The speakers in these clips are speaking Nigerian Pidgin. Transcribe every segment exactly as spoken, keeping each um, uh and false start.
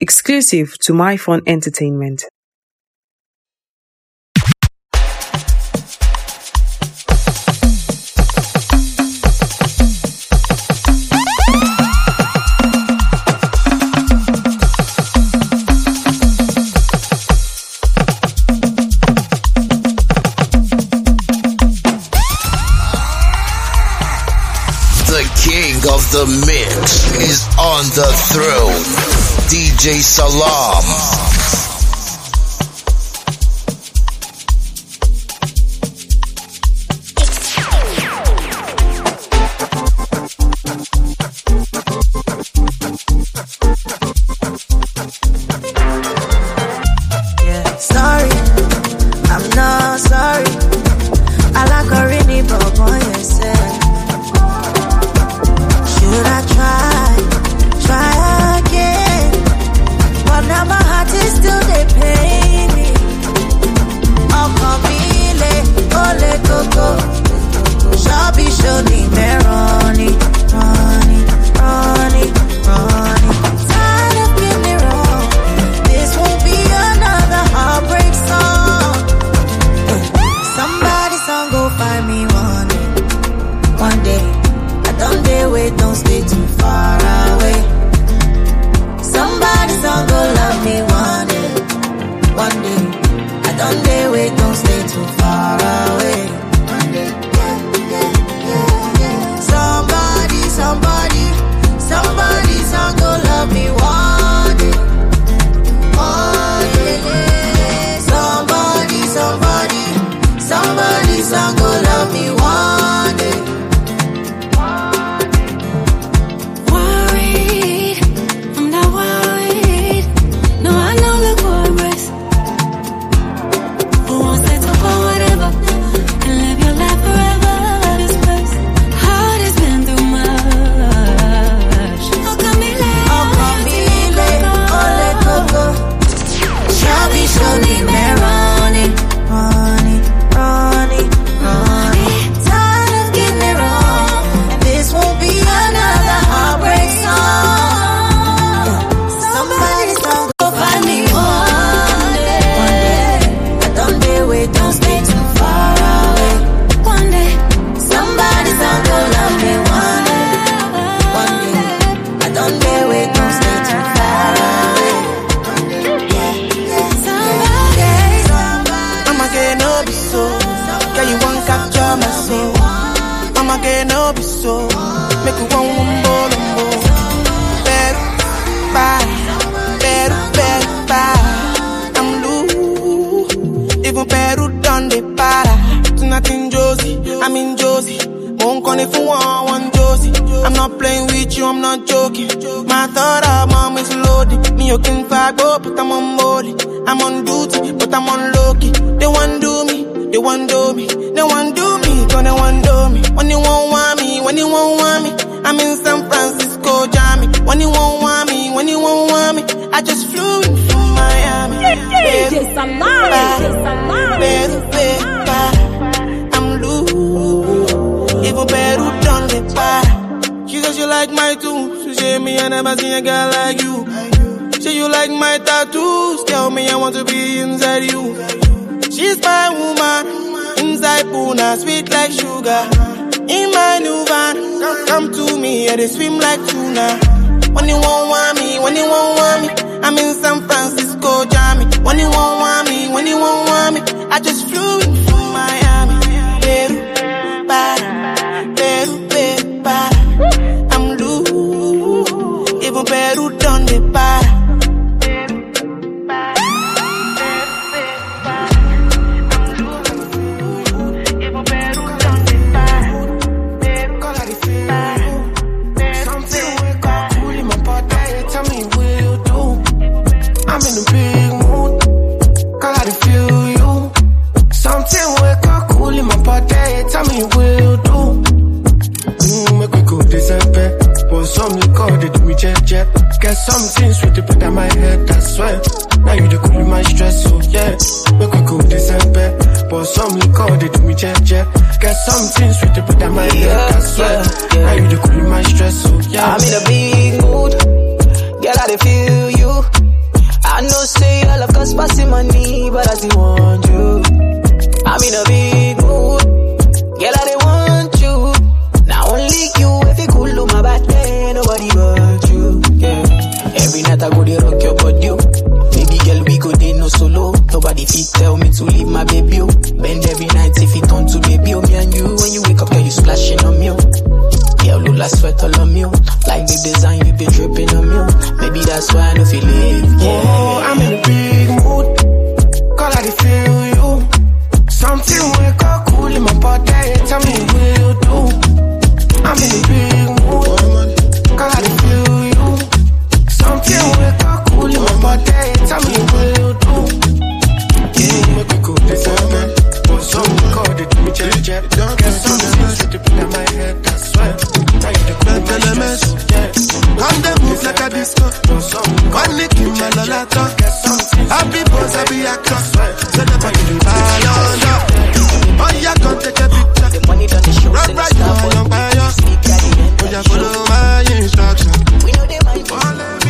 Exclusive to MyFun Entertainment. Of the mix is on the throne, D J Salam. Yeah, sorry, I'm not sorry. I like a rainy but boy, yourself. Should I try, try again? But now my heart is still they pay me. Oh, Camille, ole coco, Shabby, Shoni, Meroni, Ronnie, Ronnie, Ronnie. Tired of getting it wrong. This won't be another heartbreak song. Somebody song go find me one day, one day. Don't dare wait, don't stay too far away. Somebody song go love me one day, one day. I don't dare wait, don't stay too far away. One day, yeah, yeah, yeah, yeah. Somebody, somebody, somebody song go love me one day, one day. Somebody, somebody, somebody song go love me one day. They swim like tuna. When you won't want me, when you won't want me, I'm in San Francisco, Jammy. When you won't want me, when you won't want me, I just flew in from Miami. Peru, para, Peru, Peru, para. I'm loose, even Peru done the para. Tell me what will do. Mm, make we go December. But some liquor, they do me jet jet. Get some things with the put on my head, that's why. Now you the cool my stress, so yeah. Make we go December. But some liquor, they do me jet jet. Get some things with the put on my head, that's why. Yeah, yeah. Now you the cool my stress, so yeah. I'm in a big mood. Girl, I dey feel you. but I still want you. I'm in a big mood, girl, I don't want you. Now only you, if you cool on my back, then nobody but you. Yeah. Every night I go to rock your body. Baby girl, we go there no solo. Nobody fit tell me to leave my baby. Bend every night if it on to baby. Me and you, when you wake up, girl, you splashing on me. Yeah, Lula sweat all on me. Like the design, you be dripping on me. Maybe that's why I don't feel it. Yeah. Oh, I'm in a big mood. Call I feel you. Something wake up cool in my body. Tell me what you do. I'm in a big mood. Call I feel you. Something wake up cool in my body. Tell me what you do. Yeah, make me cool this man. Oh, so call it me jet jet. Don't get something to put in my head. That's why. Come they move like a disco. One nick in my lolata. Happy boss, happy actor. So the body do ball on up. Oh, yeah, come take a picture. Run right now, young fire. Oh, yeah, follow my instruction. We know they might fall.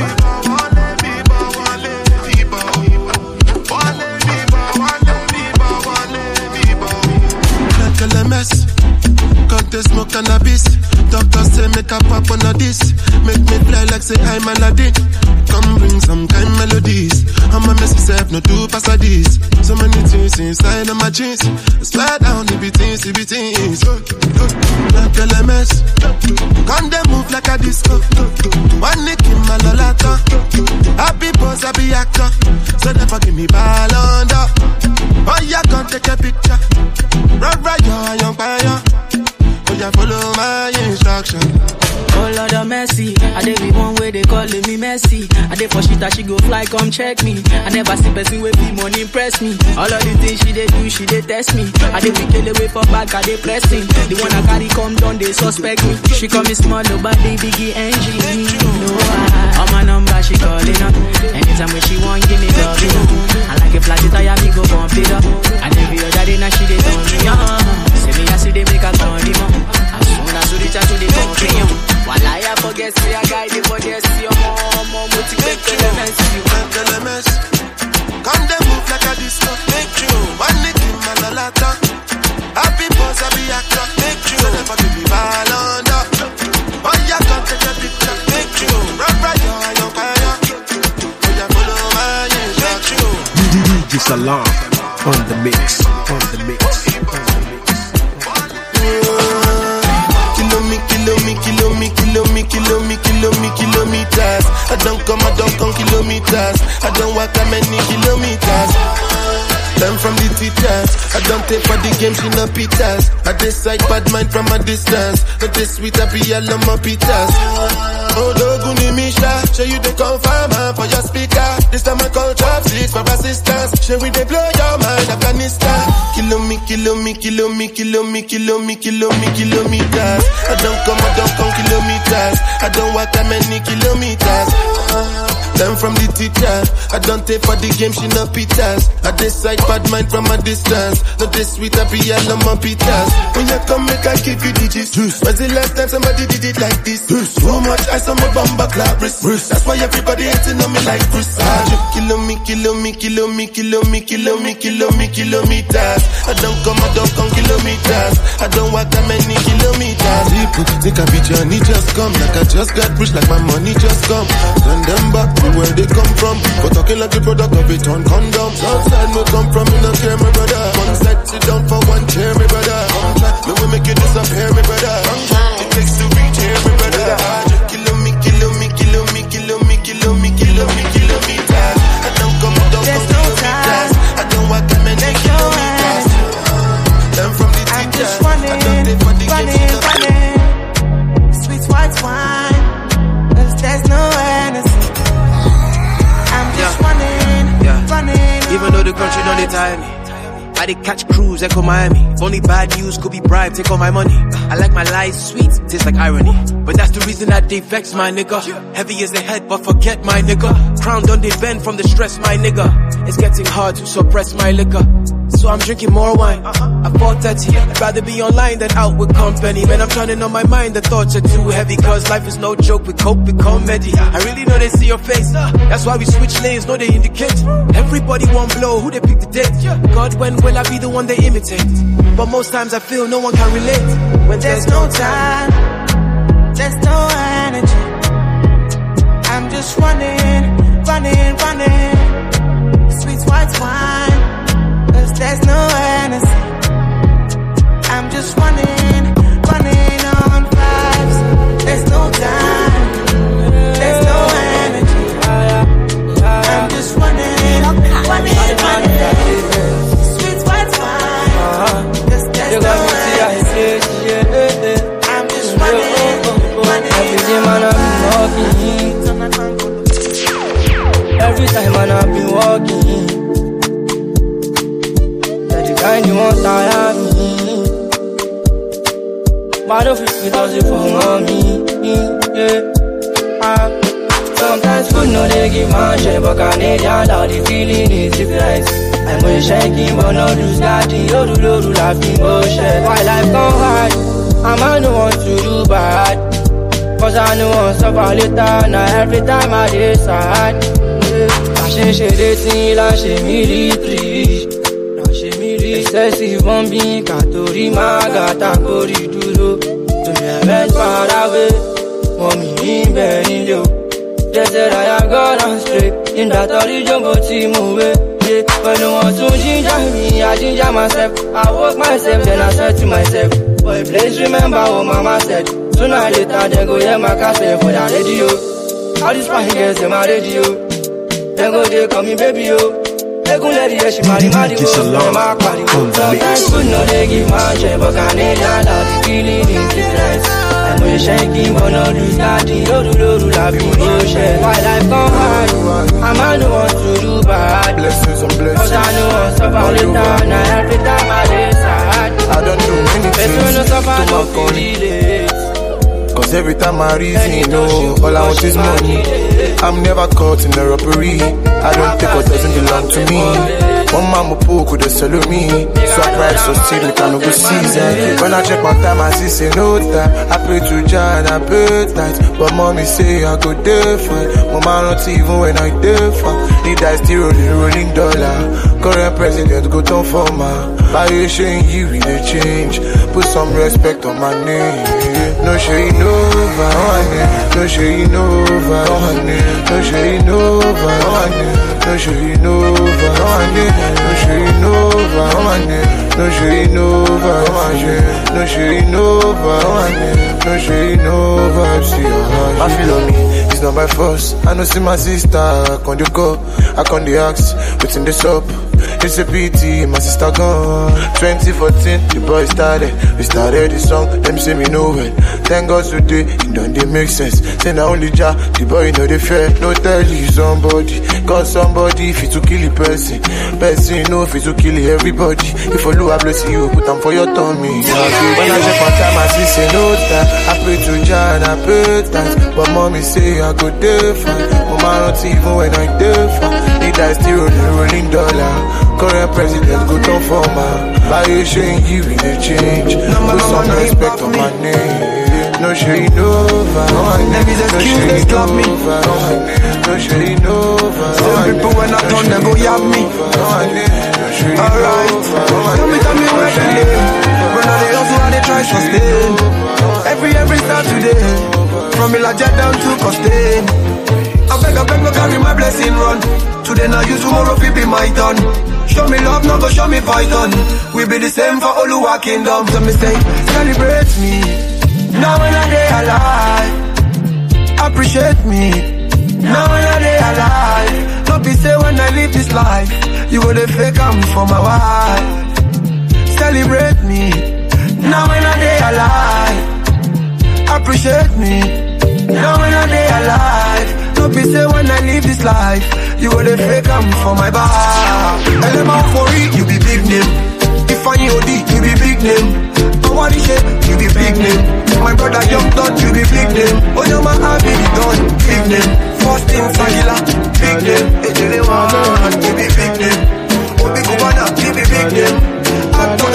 Like a mess. Cut the smoke cannabis. Doctor say make a pop on a this. Make me fly like say I'm Aladdin. Come bring some kind melodies. I'ma mess myself, no two pass a this. So many things inside of my jeans. Slide down the beatings, the beatings. Like a L M S. Come they move like a disco. One nick in my lolata. Happy boss, happy actor. So never give me ball under. Oh yeah, come take a picture. Run right, you're young fire. Follow my instruction. Oh Lord of mercy, I dey be one way they calling me messy. I dey for shit that she go fly, come check me. I never see person with be money impress me. All of the things she dey do, she dey test me. I dey be kill away for back, I dey pressing. The one I carry come down, they suspect me. She call me small, nobody biggie engine. No, I, on my number she calling up. Anytime when she want, give me loving up. I like a flat tire, me go bump it up. And every other day now she dey turn me on. Say me I see they make a turn him up. As soon as you reach out to the company, while I forget, see a guy, they forget, see your mom, mom, motivate to the mess, you make the mess. Come they move like a disco, make you. One nick in my lolata. Happy boss, happy actor, make you. So never give me ball under. Oh yeah, come take a picture, make you. Run right, you're on fire. Oh yeah, follow my instruction. D J Salam on the mix, on the mix, on the mix. Kilo me, kilo me, kilo me, kilo me, kilo me, kilo me, kilometers. I don't come, I don't come kilometers. I don't walk that many kilometers. Learn from the teachers. I don't take for the game, she no pitas. I decide bad mind from a distance. Not this sweet, I be all on my pitas. Oh, Doguni Misha, show you the confirm for your speaker. This time I call trap six for assistance. Show we they blow your mind, Afghanistan. Kilo me, kilo me, kilo me, kilo me, kilo me, kilo me, kilometers. I don't come, I don't come kilometers. I don't walk that many kilometers. Learn from the teacher. I don't take for the game, she no pitas. I decide bad mind from a distance. Not this sweet, I be all on my pitas. When you come, make I give you digits. When's the last time somebody did it like this? Too much ice on my bumper clap wrist. That's why everybody hating on me like Chris. Kilo me, kilo me, kilo me, kilo me, kilo me, kilo me, kilometers. I don't come, I don't come kilometers. I don't walk that many kilometers. People think I be Johnny, just come. Like I just got rich, like my money just come. Send them back to where they come from. But talking like the product of it on condom. Outside me come from, me no care, my brother. One side, sit down for one chair, my brother. Me will make you disappear, my brother. It takes to reach here, my brother. Kilo me, kilo me, kilo me, kilo me, kilo me, kilo me, kilometers. I don't come, I don't come kilometers. I don't walk that many kilometers. Learn from the teacher. I don't take for the game, running. Sweet white wine, cause there's no Hennessy. I'm just yeah. running, yeah. running. Even though the country don't they tie me, I did catch cruise, echo Miami. Only bad news could be bribed, take all my money. I like my lies sweet, tastes like irony. But that's the reason that they vex, my nigga. Heavy is the head, but forget my nigga. Crown don't they bend from the stress, my nigga. It's getting hard to suppress my liquor. so I'm drinking more wine. At four thirty, I'd rather be online than out with company. Man, I'm turning on my mind, the thoughts are too heavy. Cause life is no joke, we cope with comedy. I really know they see your face, that's why we switch lanes, no they indicate. Everybody want blow, who they pick the date. God, when will I be the one they imitate? But most times I feel no one can relate. When There's no time, there's no energy. I'm just running, running, running. Sweet white wine, cause there's no energy. I'm just running, running on vibes. There's no time, there's no energy. I'm just running, running, running. Sweet white wine, cause there's no energy. I'm just running, running. Every day man I've been walking. Every time man I've been walking. That the kind you want tire me. Why don't fifty thousand for mommy? Yeah. Ah. Sometimes food no they give man shit, but Canadian all the feeling is different. I'm always shaking, but no lose daddy. You do do do laughing bullshit. Why life gone hard? I'm I no want to do bad, cause I know I'll suffer later. Now every time I decide, I should share the thing, I should military. I should military. Excessive bombing, Katori, Magata, Kori, Duro. To me, I went far away. Mommy, in Benilio. They said I am gone straight. In that religion, but he move it. But no one to ginger me, I ginger myself. I woke myself, then I said to myself, boy, please remember what mama said. Sooner or later, they go hear my cassette for the radio. All these fine girls in my radio. Then go, they call me baby, yo. They go let the she marry, marry, go. Sometimes good, no, they give my shit, but Canadian, all the feeling is different. I'm always shaking, but no lose daddy. You do, do, do, love you, bullshit. Why life gone hard? I'm I don't want to do bad. Blessings and blessings. Cause I know I'll suffer later. Now every time I decide, I don't do many things to my phone. Cause every time I reason, no, all I want is money. I'm never caught in a robbery. I don't take what doesn't belong to me. One mama poke could have sell me. So I cried so still we can't go season. When I check my time, I see say no time. I pray to John, I pray tight. But mommy say I go there fine. Mama not even when I there fine. He died still rolling, rolling dollar. Current president go down for my. By you showing you in the change. Put some respect on my name. No shade over, honey. No shade over, honey. No shade over, honey. No shade over, honey. No shade over, honey. No shade over, honey. No shade over, honey. No shade over, see your heart. I feel on me, it's not by force. I know see my sister, I can't do go. I can't the axe, within the shop. It's a pity, my sister gone. twenty fourteen, the boy started. We started the song, them say me know it. Thank God today, it don't they make sense. Say now only Jah, the boy know the fair. No tell you somebody, cause somebody if it to kill a person. Person know if it to kill everybody. If I lose, I bless you, put them for your tummy. When I check my time, I see say no time. I pray to Jah and I pray times. But mommy say I go there fine. Mama not even when I there fine. He died still rolling, rolling dollar. Current president go down for my. By you showing you in the change. Put some respect on my name. No shade over, no shade over, no shade over. Some people when I turn them go yab me. Alright, tell me, tell me where they live. When I they also how they try to stay. Every, every start today. From Ilaja down to Costain. I beg, I beg, no carry my blessing run. Today now you, tomorrow fi be my turn. Show me love, no go show me python. We be the same for Oluwa Kingdom. So me say, celebrate me. Now when I day alive, appreciate me. Now when I day alive, don't be say when I live this life, you go the fake I'm for my wife. Celebrate me. Now when I day alive, appreciate me. Now when I day alive, don't be say when I live this life, you go the fake I'm for my bar. L M R for it, you be big name. If I O D, you be big name. Awadi shape, you be big name. My brother Young Don, you be big name. Onyama Abi Don, big name. First in Sagila, big name. Ejele Wan, you be big name. Obi Kubana, you be big name.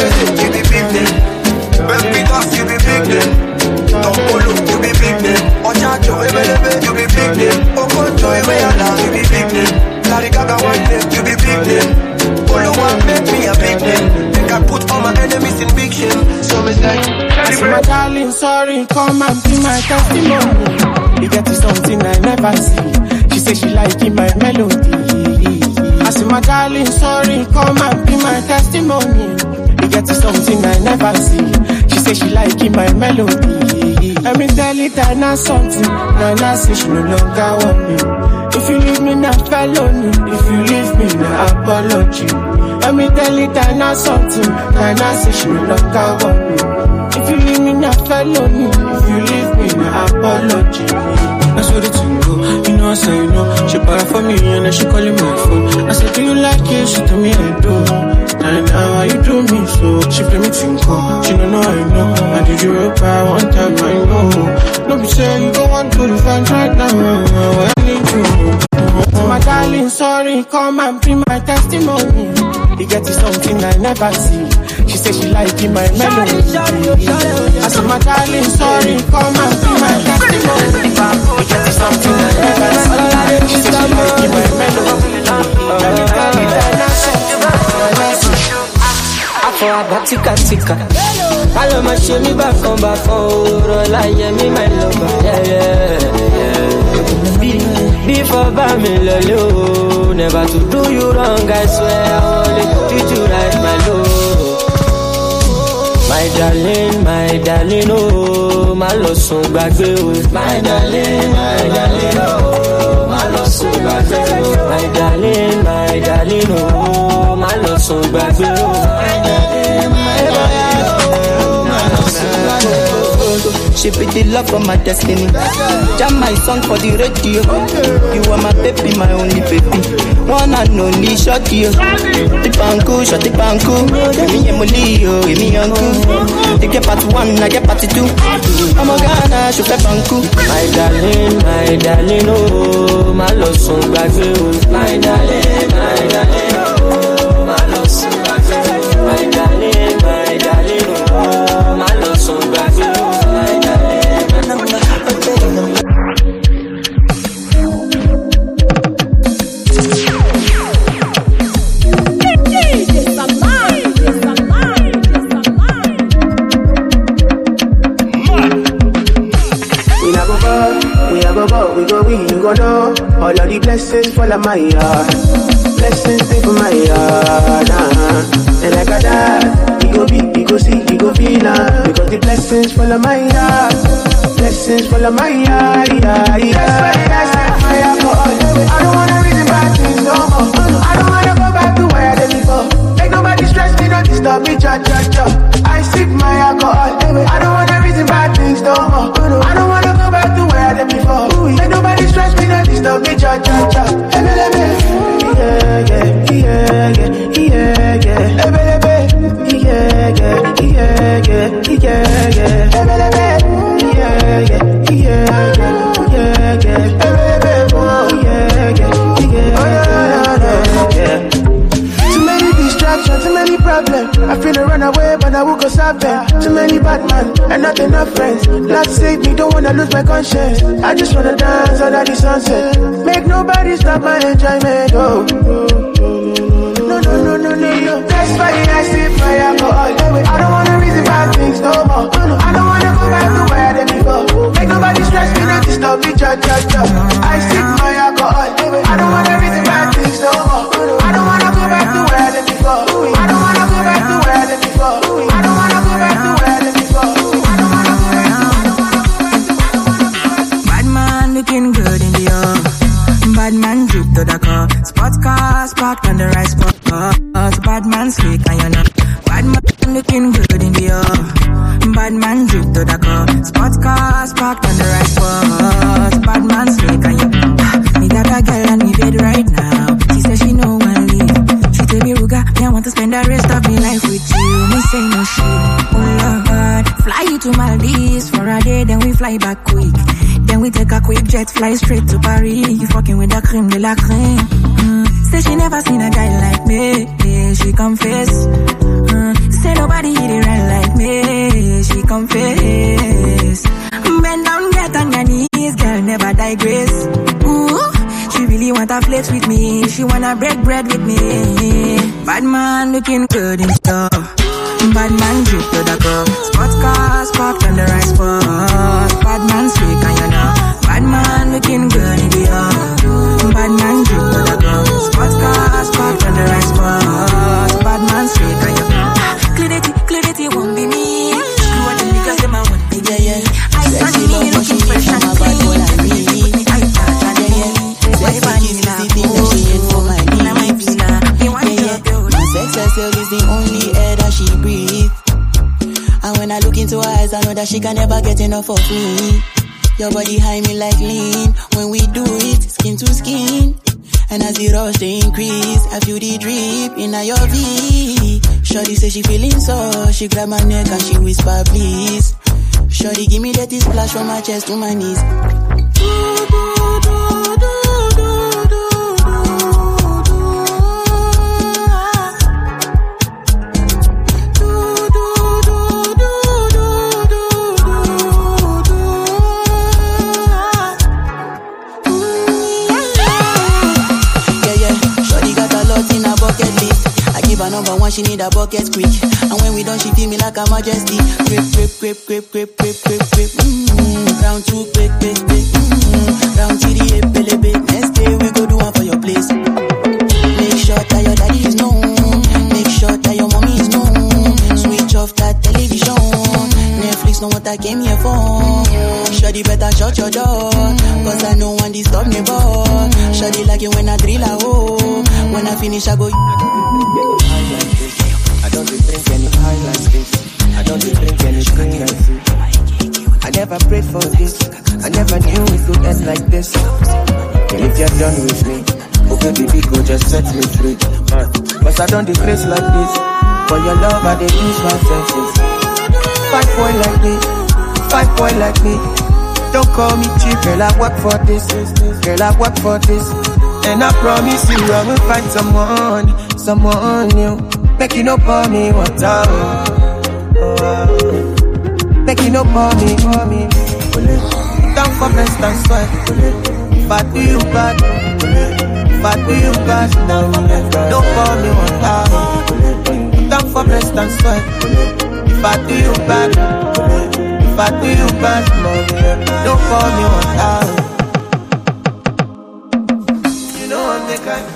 you be big name. Bepitas, you be big name. Tompolo, you be big name. Ochacho, Ebelebe, you be big name. Okonjo, Ebeyala, you be big name. Larry Gaga, one name, you be big name. Olo one make me a big name. Think I put all my enemies in big shame. So it's like, I say my darling, sorry, come and be my testimony. You get to something I never see. She say she like in my melody. I say my darling, sorry, come and be my testimony. You get to something I never see. She say she like in my melody. Let me tell it that not something. Now nah, say she no longer want me. If you leave me now, felony. If you leave me now, apology. Let me tell it that not something. Now nah, say she no longer want me. If you leave me now, felony. If you leave me now, apology. That's what it's go. You know I say you know. She para for me and then she calling my phone. I said, do you like it? She told me I do. And now why you do me so? She play me tinko. She don't know I know. I did you up by one time I know. No be say you go on to the fence right now. I need you. My darling, sorry, come and be my testimony. You get to something I never see. She said she like in my melody. I said my darling, sorry, come and be my testimony. You get to something I never see. She said she like in my melody. For a batika tika, I ma show me back on back for like me my lover. Yeah, yeah, yeah. Before buy me lolo, never to do you wrong. I swear I only treat you right, my love. My darling, my darling, oh, my love so back oh. My darling, my darling, oh, my love so back oh. My darling, my darling, oh, my love so back oh. She be the love of my destiny. Jam my song for the radio. You are my baby, my only baby. One and only shot you. The panko, shot the panko. Me and Molio, me and Ku. They get part one, I get part two. I'm a Ghana, shoot the panko. My darling, my darling, oh, my love song back oh. My darling, my darling, oh, my love song back oh. My darling, my darling, oh, my love song back oh. We go win, you go know. All of the blessings fall on my yard. Blessings stay for my yard. Uh-huh. And like a dad, we go big, we go see, we go feel uh, because the blessings fall on my yard. Blessings fall on my yard. Yeah, yeah. That's why I set fire for all. I don't wanna reason bad things no more. I don't wanna go back to where I did before. Make nobody stress me, don't disturb me, cha cha cha. I sip my alcohol. I don't wanna reason bad things no more. I don't wanna go back to where I did before. Make nobody stress me, don't disturb me, cha cha cha. Yeah, yeah, yeah, yeah, yeah, yeah. Yeah, yeah, yeah, yeah, yeah, yeah, yeah. Yeah, yeah, yeah, yeah, yeah, yeah. Too many distractions, too many problems. I feel a run away, but I will go solve them. Too many bad men and not enough friends. Not save me, don't wanna lose my conscience. I just wanna dance under the sunset. Make nobody stop my enjoyment. Oh, no, no, no, no, no, no. That's why I sip my alcohol. I don't wanna reason bad things no more. I don't wanna go back to where I did before. Make nobody stress me, don't disturb me, cha cha cha. I sip my alcohol. I don't wanna reason bad things no more. I don't wanna go back to where I did before. I don't wanna go back to where I did before. I don't wanna go back to where I did before. I don't wanna go back to. Bad man looking good in the off. Bad man drip to the car. Sports cars parked on the right spot. Uh, so bad man slick and you know. Bad man looking good in the off. Bad man drip to the car. Sports cars parked on the right spot. So bad man slick and you know. Me got a girl on me bed right now. She says she no one leave. She tell me Ruga, me I want to spend the rest of my life with you. Me say no shit. Oh Lord, fly you to Maldives for a day, then we fly back quick. Then we take a quick jet, fly straight to Paris. You fucking with the creme de la creme. Mm. Say she never seen a guy like me. Yeah, she confess. Mm. Say nobody she wanna break bread with me. Bad man looking good in stuff. Bad man drip to the cup. Sports cars parked on the right spot. Bad man slick and you know. Bad man looking good in the up. Bad man drip to the cup. Sports cars parked on the right spot. Bad man slick and you know. Clarity, clarity won't be me. Screw all the niggas, them I won't be there, yeah. I stand me looking fresh and clean. I touch and yeah, yeah. Why vanilla? Oh, shit for my knee. My villa. They want to my sex herself is the only air that she breathes. And when I look into her eyes, I know that she can never get enough of me. Your body high me like lean. When we do it, skin to skin. And as the rush they increase, I feel the drip in your V. Shorty say she feeling so, she grab my neck and she whisper please. Shorty give me that splash from my chest to my knees. Number one, she need a bucket quick. And when we done, she feel me like a majesty. Grip, grip, grip, grip, grip, grip, grip, grip. Mm-hmm. Round two, quick, quick, quick. Mm-hmm. Round three, eight, belly, big. Next day, we go do one for your place. Make sure that your daddy is known. Make sure that your mommy is known. Switch off that television. Netflix know what I came here for. Shawty better shut your door. Cause I know one disturb me, boy. Shawty like it when I drill a hole. When I finish, I go. I don't drink any high like this. I don't drink anything like this. I never prayed for this. I never knew it would end like this. And if you're done with me, oh baby, go just set me free. Uh, Cause I don't decrease like this. For your love, I dey lose my senses. Five boy like me, five boy like me. Don't call me cheap, girl, I work for this. Girl, I work for this. And I promise you I will find someone, someone new. Make you no pour me water. Make you no pour me, pour me. Down for breast and sweat. Bad do you bad? Bad do you bad? Don't pour me water. Down for breast and sweat. Bad do you bad? Bad do you bad? Don't pour me water. You know I'm the kind.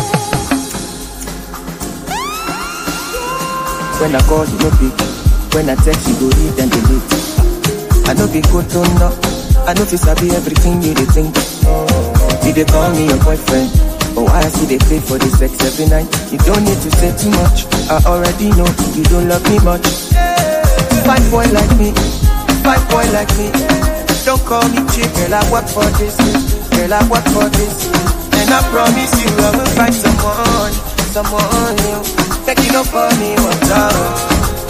When I call you no pick, when I text you go read and delete. I know be good to know, I know you sabi everything you dey think. You dey call me your boyfriend, but why I see they pay for the sex every night? You don't need to say too much, I already know you don't love me much. Fine boy like me, fine boy like me. Don't call me cheap, girl I work for this, girl I work for this. And I promise you I will find someone, someone new. Make you no for me, what's up?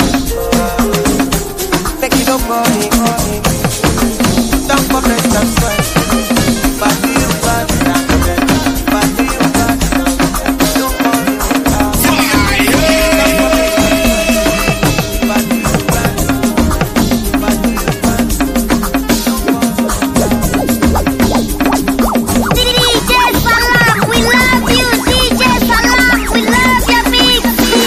Make you no for me, for me. Don't for me, that's right. But do you bad? But do you bad? Don't for me, what's up? But do you bad? But do you bad? D J Salam, we love you. D J Salam, we love your mix.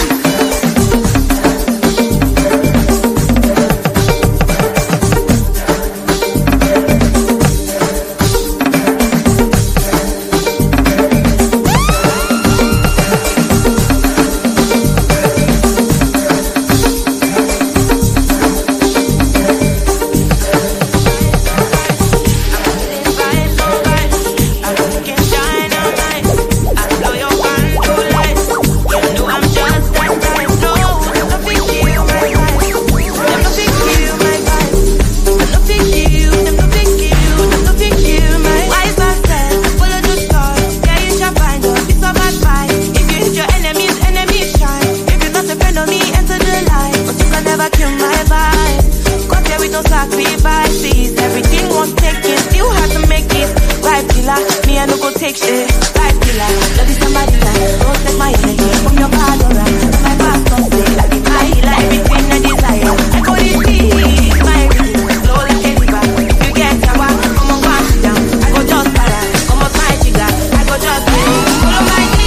Take shit, life killer. Love is somebody like, don't take my energy from your bad aura. My past don't stay like it, my healer, everything I desire. I go to see my everything, slow like a river. If you get sour, come on, pass it down. I go just para, come on, my jigger. I go just follow my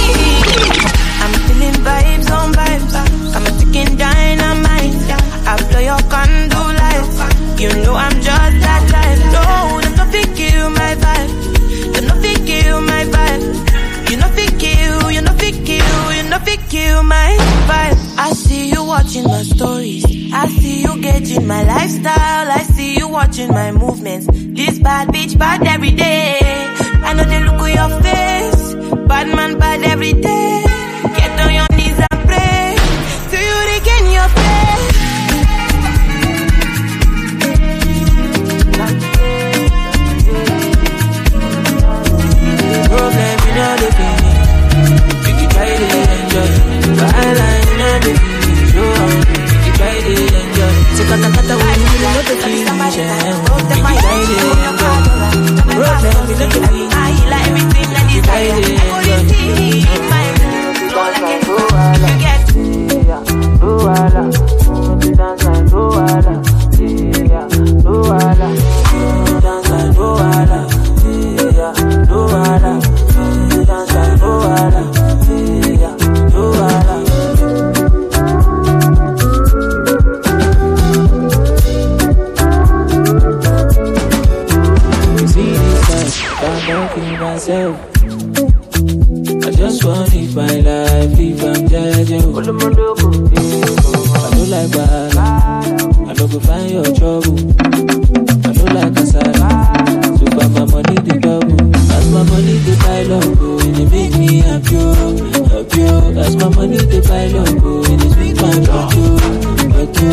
kill my vibe. I see you watching my stories. I see you gauging my lifestyle. I see you watching my movements. This bad bitch bad every day. I know they look at your face. Bad man bad every day. Get on your knees and pray. Do you regain your faith? Problem you know the feeling. You can try to enjoy. But I line you know the feeling. Show up. You can try to enjoy. So kata kata when you know the feeling. You can try to enjoy. Problem you know the feeling. I like everything that is there. I want to see my all I can do. You get do wala. Dance and do wala. Yeah, do wala. Dance and do wala. Yeah, do wala. Dance and do wala. Yeah, do wala. You see this life, I'm working myself. I just want to live my life, if I'm judging. I don't like bad, I don't go find your trouble. I don't like casala, so far my money the double. As my money the pile up, oh, and it make me happy, happy. As my money the pile up, oh, and it make my happy, happy.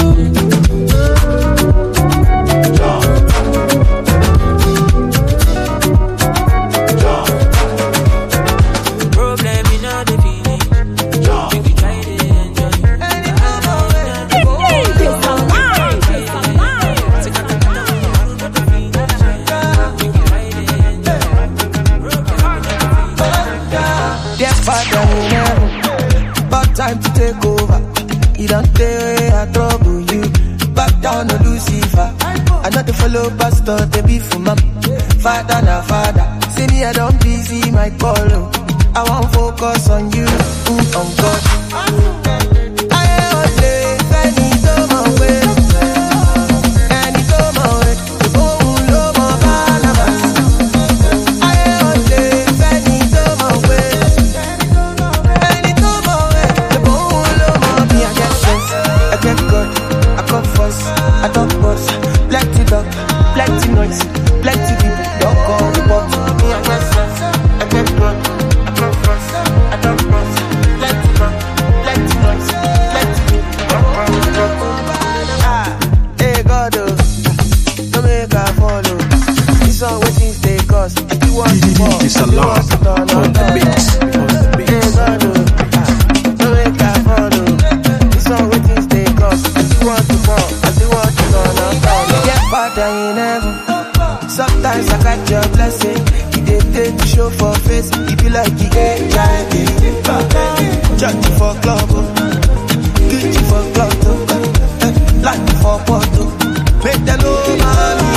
Time to take over. You don't dare I trouble you. Back down on Lucifer. I not to follow pastor, they be for mom. Father na father. See me I don't busy my call. I won't focus on you, mm, on God. I only any to my way. Any to my way. The bone low my Barnabas. I only any to my way. Any to my way. The bone low my me I get sense. I get God. I come first. I don't boss. Plenty dog. Plenty noise. Plenty people. Don't call the boss. Me I get sense. I get God. I come first. I don't boss. Plenty dog. Plenty noise. Plenty people. Don't call the boss. Ah, hey God, oh, don't make I follow. This one waiting stay cause if you want to fall, It's a lot on the mix. hey God, oh, ah, don't make I follow. This one waiting stay cause if you want to fall, if you want to turn up, get better in heaven. Sometimes I catch your blessing. You dey take the show for face. If you like the H I V, judge you for club, oh. Get you for club, oh. Eh, like you for photo. Make the low money.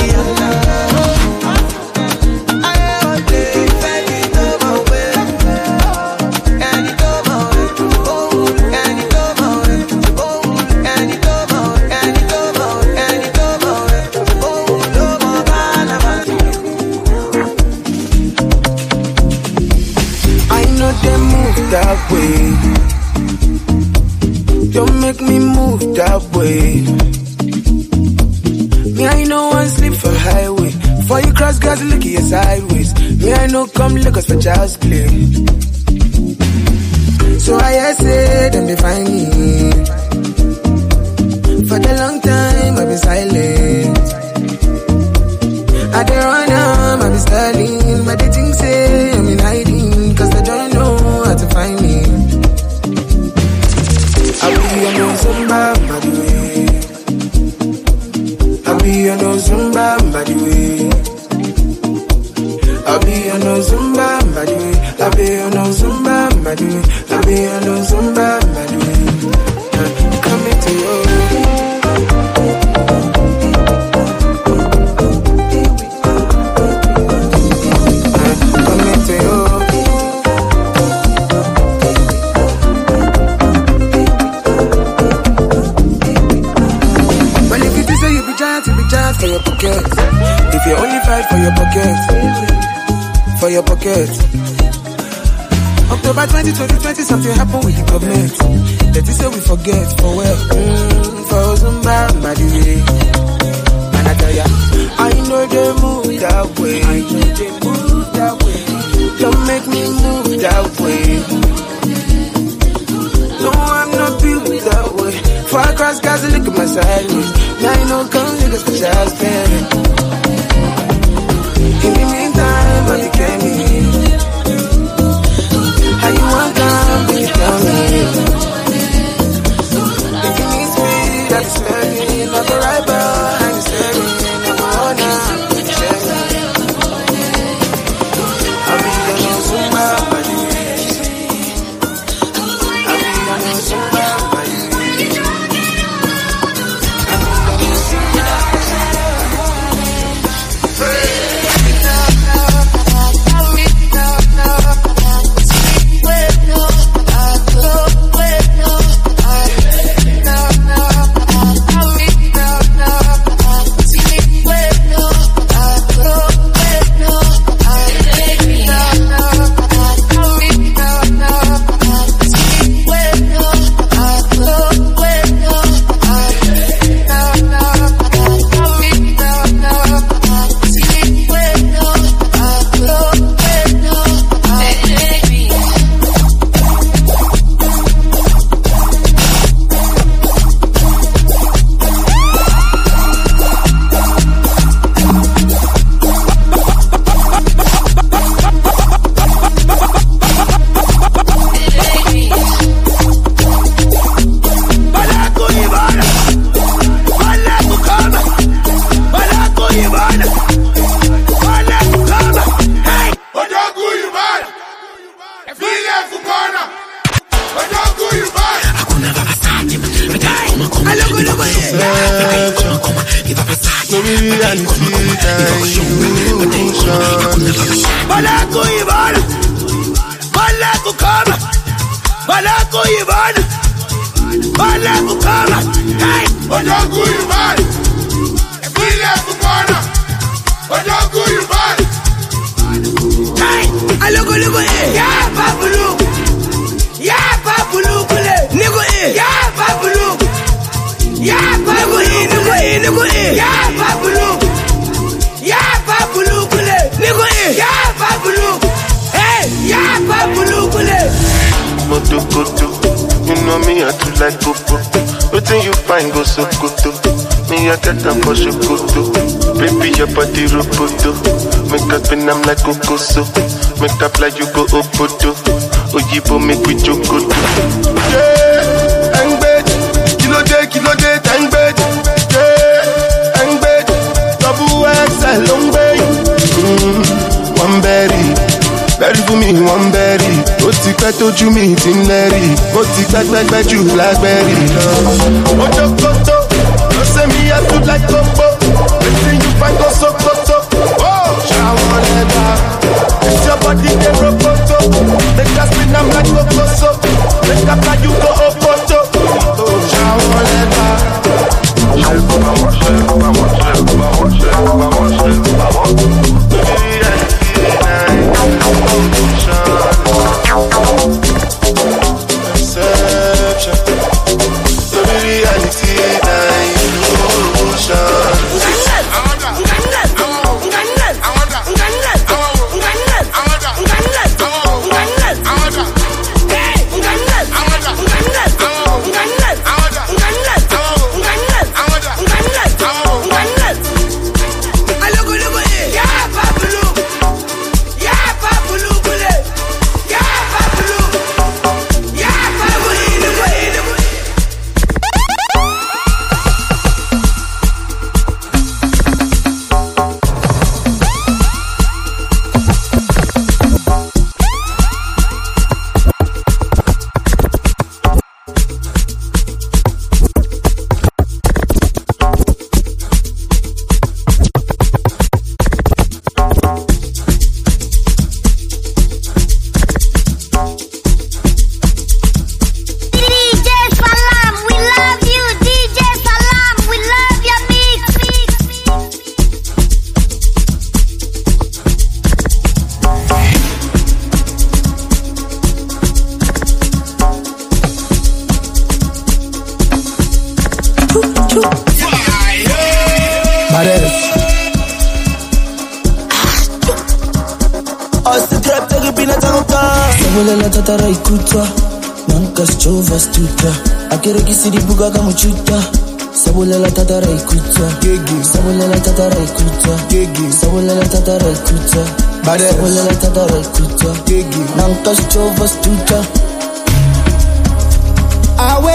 I am day, any to my way, any to my way, oh, any to my way, oh, any to my way, any to my way, any to my way, oh, low my Barnabas. I know they move that way. Don't make me move that way. Me, I know one sleep for highway. For you cross, guys, look at you sideways. Me, I know come look us for child's play. So I say, them they find me. For the long time, I've been silent. I dey run am, I be styling. But they think say, I'm in hiding. Cause they don't know how to find me. I be on no Zumba, by the way. I be on no Zumba, by the way. I be on no Zumba, by the way. I be on no Zumba, by the way. I be on no Zumba, by the way. Uh, Coming to you. Uh, Coming to you. Well, if you do say you be giant, you be giant for your pocket. If you only fight for your pocket, for your pocket. October twenty twenty, twenty something happened with the government. That is say we forget for well. Mm, for Zumba, by the way. And I tell ya, I know they move that way. I know they move that way. Don't make me move that way. No, I'm not built that way. Far across guys, look at my sideways. Now you know come niggas cause I was paying. In the meantime, but you came in. How you want down, but you tell me. If you need speed, I can spare me. I go right back, I can spare me. I'm all now, share me. I'll be the no Zumba, but you I'll be the no Zumba, but you I'm like Kokoso, make up like you go Opoto. Ojibo make we chokoto. Yeah, I'm bed. Kilo day, kilo day, I'm bed. Yeah, I'm bed. Double X L long bay. Mm, one berry, berry for me, one berry. Oti peto ju mi tin leri. Oti pet pet pet you blackberry. Ojo koto, you say me I do like Coco. Everything you find go so koto. It's your body, they roboto. Make us spin them like Cocoso. Make up like you go Opoto. Oh, Shawaneva. Perception. The reality that illusion. Hey! Sabolela tatara ikutwa Nanka schova stuta Akere kisiri buga kamuchuta Sabolela tatara ikutwa Sabolela tatara ikutwa Sabolela tatara ikutwa Sabolela tatara ikutwa Nanka schova stuta Awe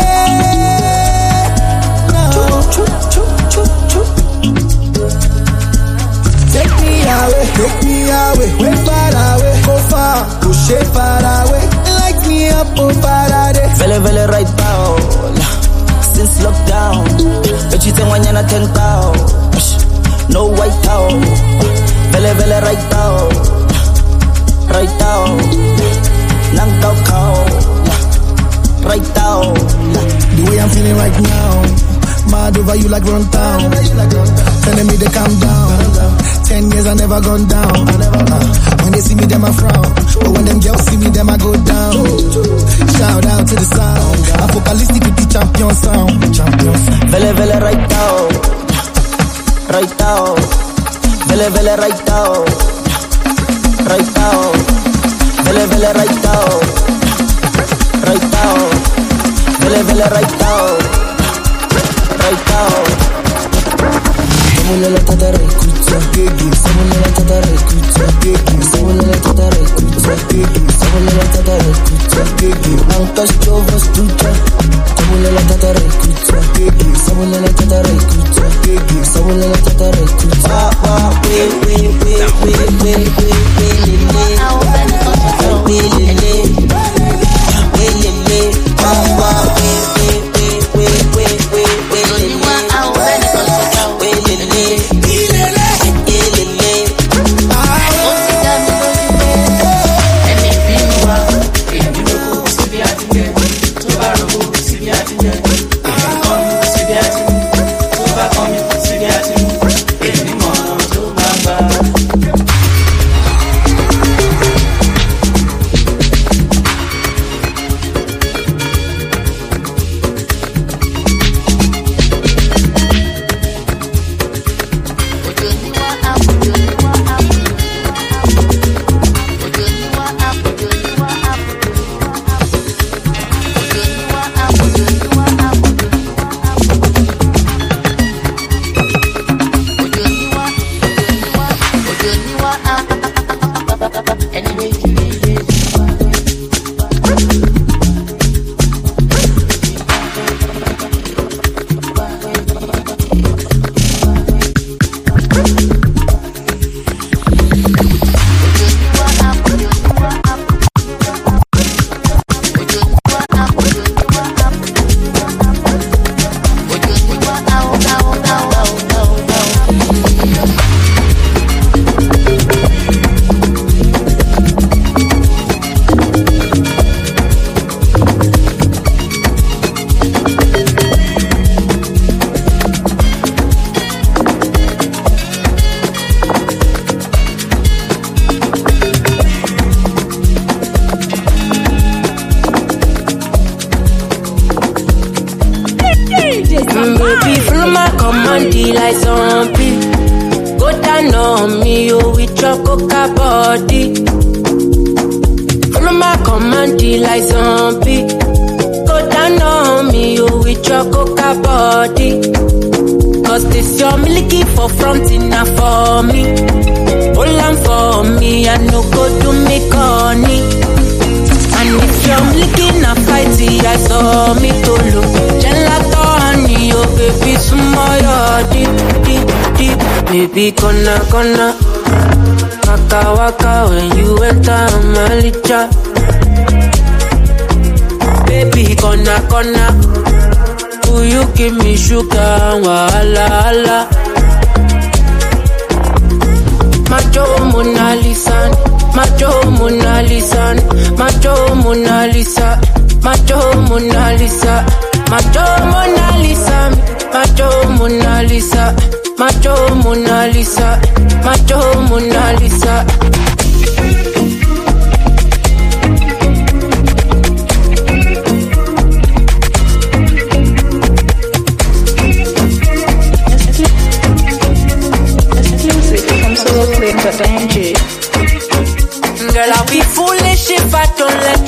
Take me away, take me away, way far away, go far, push it far away, light me up, oh Faraday. Vele vele right now, since lockdown, but you think when you're not ten thousand, no white out. Vele vele right now, right now, nang tao cow, right now. The way I'm feeling right now, mad over you like run town, telling me to calm down. Ten years I never gone down. Uh, when they see me, them I frown. But when them girls see me, them I go down. Shout out to the sound. Apocalyptic with the champion sound. Champion sound. Vele vele right now, right now. Vele vele right now, right now. Vele vele right now, right now. Vele vele right now, right now. Sabolela tatara ikutwa Sabolela tatara ikutwa Sabolela tatara ikutwa Sabolela tatara ikutwa Nanka schova stuta Sabolela tatara ikutwa Sabolela tatara ikutwa Sabolela tatara ikutwa We, we, we, we, we, we, we, we, lele We, lele We, we, we, we, we, we, lele Baby, kona kona, waka waka when you enter Malicha. Baby, kona kona, will you give me sugar, wala wala. Macho Mona Lisa, Macho Mona Lisa, Macho Mona Lisa, Macho Mona Lisa, Macho Mona Lisa, Macho Mona Lisa. Macho Mona Lisa, Macho Mona Lisa. Girl, I'll be foolish if I don't let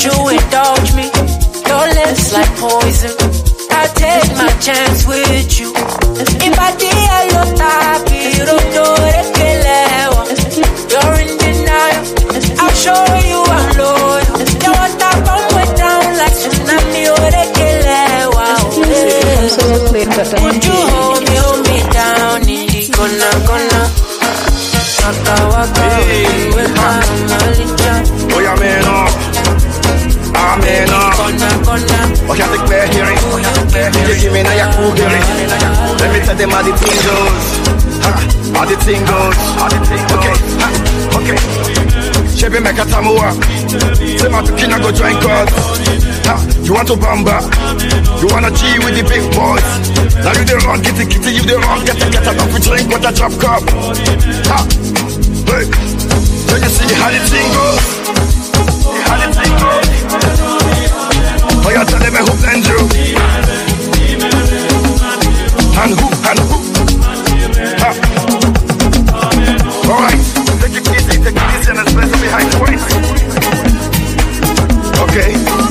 like poison. I take my chance with you. If I did your type, you don't know it. You're in denial. I'll show you I'm loyal. You want to come way down like tsunami or the killer. Wow. Would you hold me, hold me down in the corner, corner? Waka waka, with my malija. Oh, yeah, man, oh. Ah, man, oh. Oh, you have to clear hearing. You give me now your cool hearing. Let me tell them how the thing goes. Ha, how the thing goes. Okay, ha, okay. Chebe make a tamua. Say my tukina go join God. Ha, you want to bamba? You wanna G with the big boys? Now you the wrong, get it, get it, you the wrong, get it, get it, off drink with a drop cup. Ha, hey, so you see how the thing goes? How the thing goes? Oh, you tell them who and you. And who, and who? Ha. Alright, take it easy, take it easy and let's behind the waist. Okay.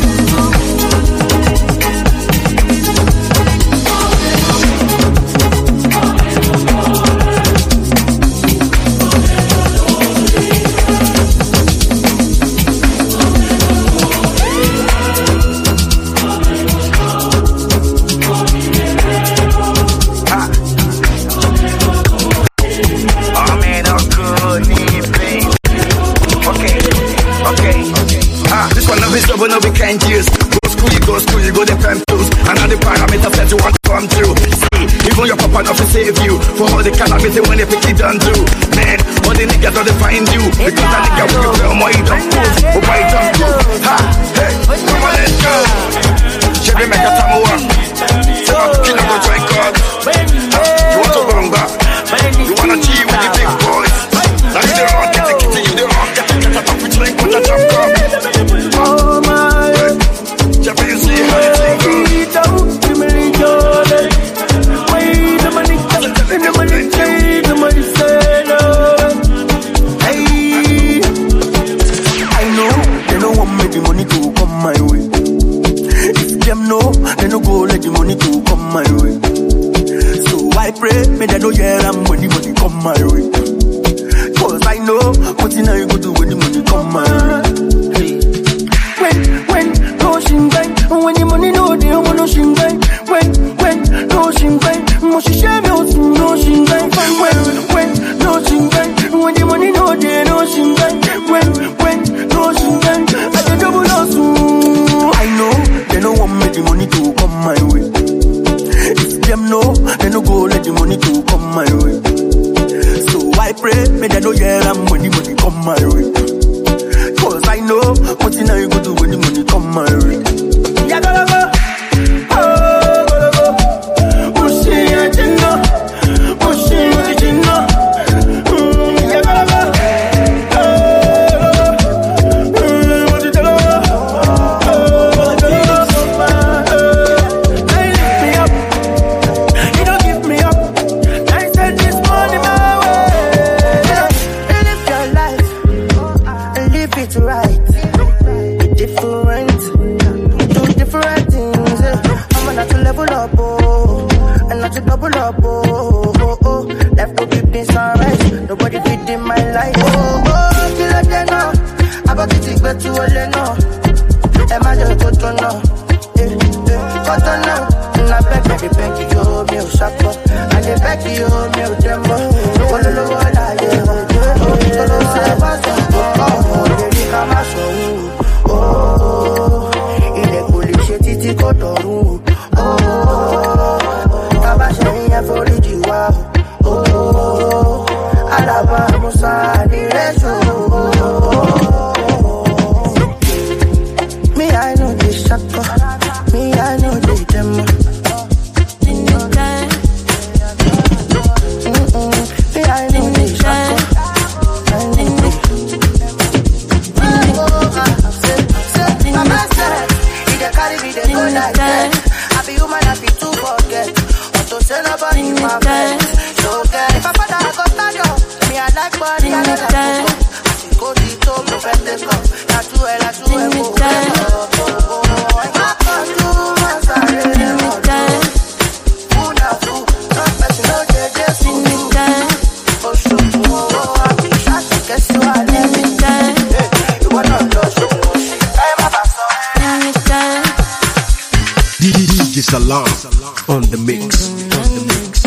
But no, we can't use. Go school, you go school, you go the prime tools. And all the parameters that you want to come through. See, even your papa not to save you. For all the calamity when they pick it done through. Man, all the niggas don't find you. Because that nigga will play on my don't move. Oh, why don't move? Ha, hey, come on, let's go. Chevy make a tamua. Say my kid go try God. You want to run back? You wanna cheat with the big boys? Now you the wrong, get the kitty, you the wrong, get the get up with drink with a jump up. Oh my, Jeff, you see how you think of give me the joy. Wait, the money, the money, the money, say no. Hey, I know they don't want me the money to come my way. If them know, they don't go let the money to come my way. So I pray, may they know yeah I'm when the money come my way. Cause I know what you know you go do when the money come my way. When, when, no shingbai. When the money no they want no shingbai. When, when, no shingbai. Moshi shame out no shingbai. When, when, no shingbai. When the money no they no shingbai. When, when, no shingbai. I the double loss. I know they don't want me the money to come my way. If them know they no go let the money to come my way. So I pray may they know yeah I'm when the money come my way. Cause I know what you know you go do when the money come my way. Yeah, go, go, go. Oh, go, go, go. Push it, you know. Push it, you know. Mm, yeah, go, go, go. Oh, mm, what you tell her? Oh, what you tell her? They lift me up. You don't give me up. I said this money my way. Live your life and live it right. Different, do different things. I'm not to level up, oh, and not to double up, oh, oh, oh. Left to keep this alright. Nobody fit in my life, oh, oh. Feel like they know. I got to take back to a leno. Am I just to turn on? Eh, eh, cut on now. And I beg, I beg you, oh, me, oh, shaka. I beg you, oh, me, oh, demo. Oh, no, no, I lie, oh, oh, no, no, say, what's up, oh, baby, come on, show. Oh, il est collé titi kotoru. Oh, tabache ya foli jiwa. Oh, alaba musa direso. Me I know the shaka, me I know the demo. Me I know the shaka. Mama said, he dey carry me, dey go like that. J Salam on the mix. On the mix.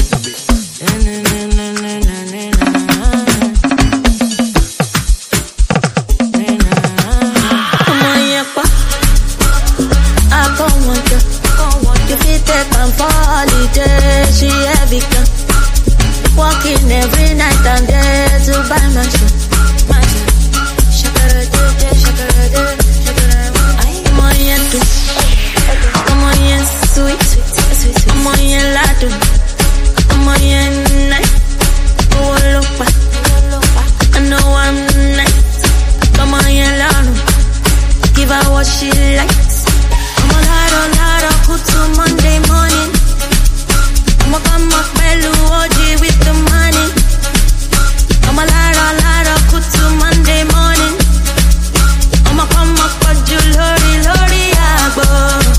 She heavy girl, walking every night and day to buy my shit. My shit. Shakara do, shakara do, shakara do. I'm on your do, I'm on your sweet, sweet, sweet, sweet. I'm on your ladu, I'm on your night. Oh look back, I know I'm nice. Come on your ladu, give her what she likes. I'm a lado, lado, good to Monday morning. I'ma come up Belu O G with the money. I'ma lara lara put to Monday morning. I'ma come up with you lori lori agbo.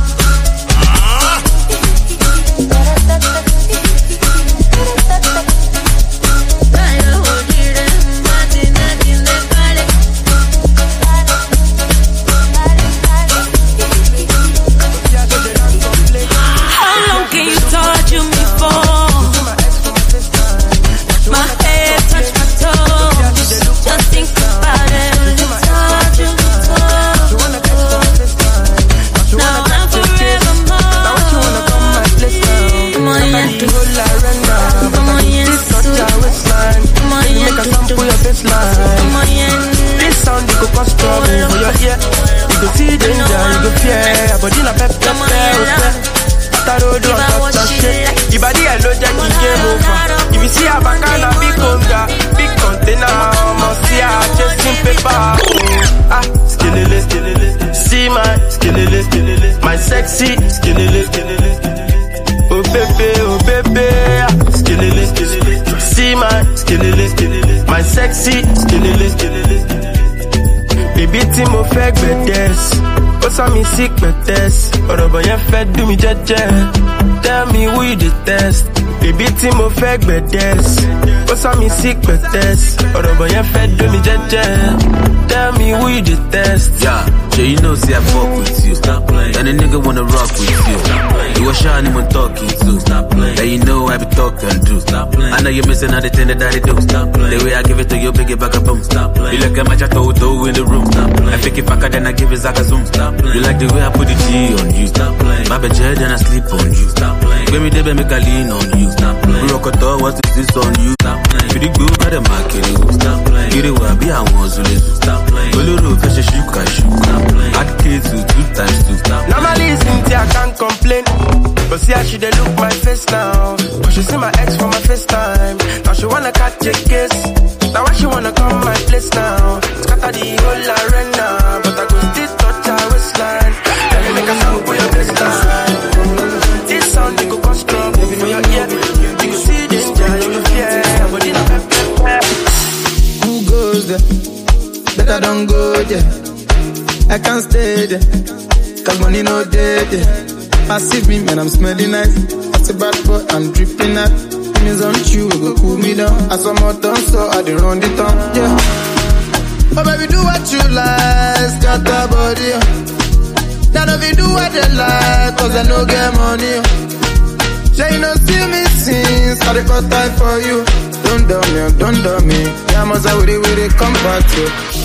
How long can you torture me? My head touch my toes. Just think about it. Touch you, touch. Now I'm forever more. I'm on your do. I'm on your suit. I'm on your do. I'm on your this sound you go cause trouble for your ear. You go see danger, you go fear. But you not pep pep pep. Taro do on top shit. Ibadi I know that you game over. If you see a bacana, big conga, big container, must see a chasing paper. Ah, skillele, skillele. See my skillele, skillele. My sexy skillele, skillele. Oh baby, oh baby, skillele, skillele. See my skillele, skillele. My sexy skillele, skillele. Baby tí mo fẹ́ gbẹ̀dẹ̀s, ó sọ mi sí pẹ̀tẹ́s, ọ̀rọ̀ bọ̀ yẹn fẹ́ dùn mí jẹ́jẹ́. Tell me who you detest. Baby tí mo fẹ́ gbẹ̀dẹ̀s, ó sọ mi sí pẹ̀tẹ́s, ọ̀rọ̀ bọ̀ yẹn fẹ́ dùn mí jẹ́jẹ́. Tell me who you detest. Yeah, sure you know say I fuck with you. Stop playing. And a nigga wanna rock with you. Stop playing. You a shy anyone talking to. Stop playing. Yeah, you know I be talking to. Stop playing. I know you're missing all the thing that I do. Stop playing. The way I give it to you, big it back up boom. Stop playing. You look at my chateau though in the room. Stop playing. I pick it back then I give it Zaka zoom. Stop playing. You like the way I put the G on you. Stop playing. My bed then I sleep on you. Stop playing. Give me the baby make a lean on you. Stop playing. We rock a door, what is this on you? Stop playing. You the glue by the market. Stop playing. You the way I be I want to live. Stop playing. Oloro fashion shoot can shoot. Stop playing. Add K to two times two. Stop playing. Normally Cynthia can't complain, but see how she dey look my face now. But she see my ex for my FaceTime. Now she wanna catch a kiss. Now why she wanna come my place now? Scatter the whole arena, but I go still touch her waistline. Let me make a sound for your baseline. This sound you go cause trouble for your ear. You go see danger, you go fear. But in a pep pep pep. Who goes there? Better don't go there. I can't stay there, cause money no day there. Passive me, man, I'm smelling nice. That's a bad boy, I'm dripping out. Me some chew, go cool me down. I saw more done, so I didn't run the town, yeah. Oh baby, do what you like, start the body. Now if you do what you like, cause I no get money. Say you don't see me since I got time for you. Don't dumb me, don't dumb me. Yeah, must I with it, with it, come back to.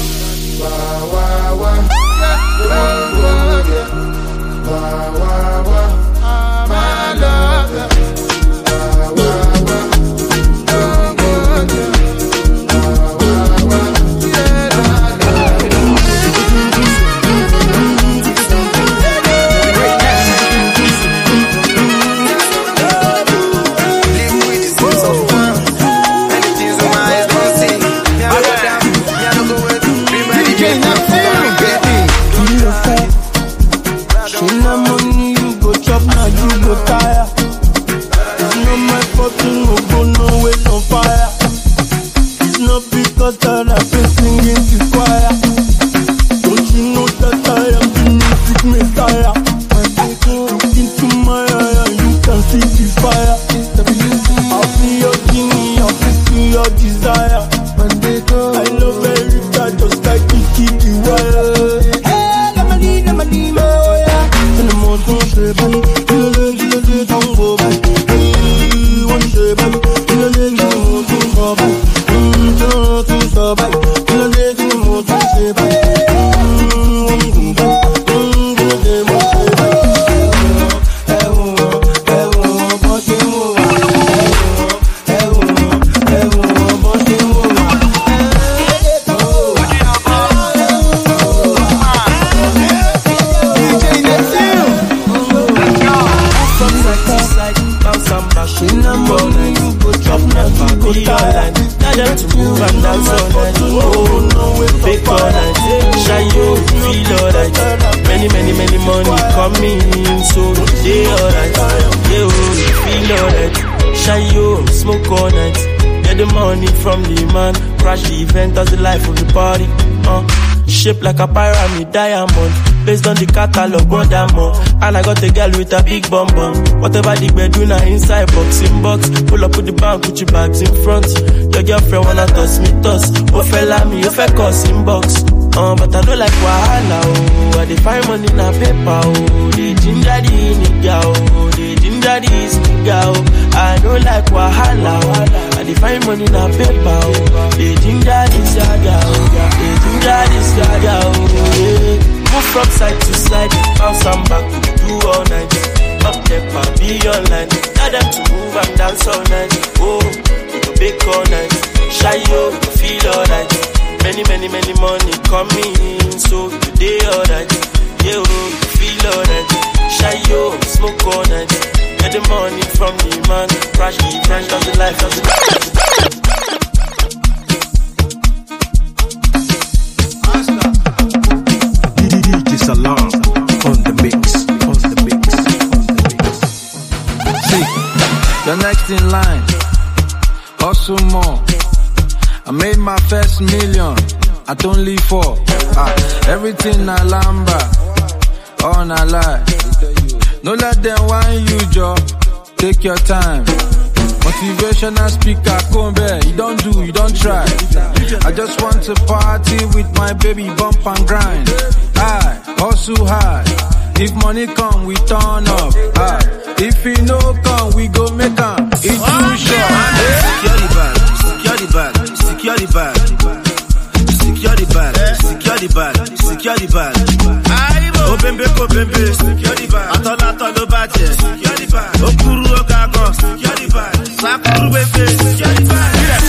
Wah, wah, wah. Wah, wah, wah. Wah, wah, wah. My love, yeah. Wah, wah, wah. Don't go there. Wah, wah, wah. Yeah, nah, nah. Live with the sense of fun. Many things on my eyes don't see. Me, I go down. Me, I don't go with. Bring back the dream. Now, baby. She na money you go chop, now you go tire. It's not my fault, you no go nowhere, no fire. It's not because that I've been singing to choir. Don't you know that I am the music messiah? Look into my eye and you can see the fire. I'll be your genie, I'll fulfill your desire. I love every time, just like you keep the wire. Hey, let me leave, let me leave, oh yeah. And the more don't say, coming, so they alright. Yeah, oh, you feel alright. Shy yo, smoke all night. Get the money from the man. Crash the event as the life of the party. Uh, shaped like a pyramid diamond. Based on the catalog, what I'm on. And I got a girl with a big bum bum. Whatever the bed do now inside box in box. Pull up with the bank, put your bags in front. Your girlfriend wanna toss me toss. Oh fella me, oh fe cuss in box. Uh, but I don't like wahala, oh. I dey find money na paper, oh. They ginger the nigga, oh. They ginger this nigga, oh. I don't like wahala, oh. I dey find money na paper, oh. They ginger this nigga, oh. They ginger this nigga, oh. Yeah. Move from side to side, bounce and back, do all night. Up there, be online. Tell them to move and dance all night. Oh, we go bake all night. Shy yo, you feel alright. Many, many, many money coming, so today alright. Yeah, oh, you feel alright. Shy yo, smoke all night. Get the money from the man. Crash the crash of the life of the life. Salam on the mix, on the mix, on the mix. See, you're next in line. Hustle more. I made my first million at only four. Ah, everything na lamba, all na lie. No let them whine you, Joe. Take your time. Motivational speaker, come back. You don't do, you don't try. I just want to party with my baby, bump and grind. I hustle hard. If money come, we turn up. Ah, if it no come, we go make them. It's too short. Secure the bag, secure the bag, secure the bag. Secure the bag, secure the bag, secure the bag. Oh bembe, oh bembe, secure the bag. Atola, atola, bate, secure the bag. Okuru, okago, secure the bag. Sakuru, bembe, secure the bag.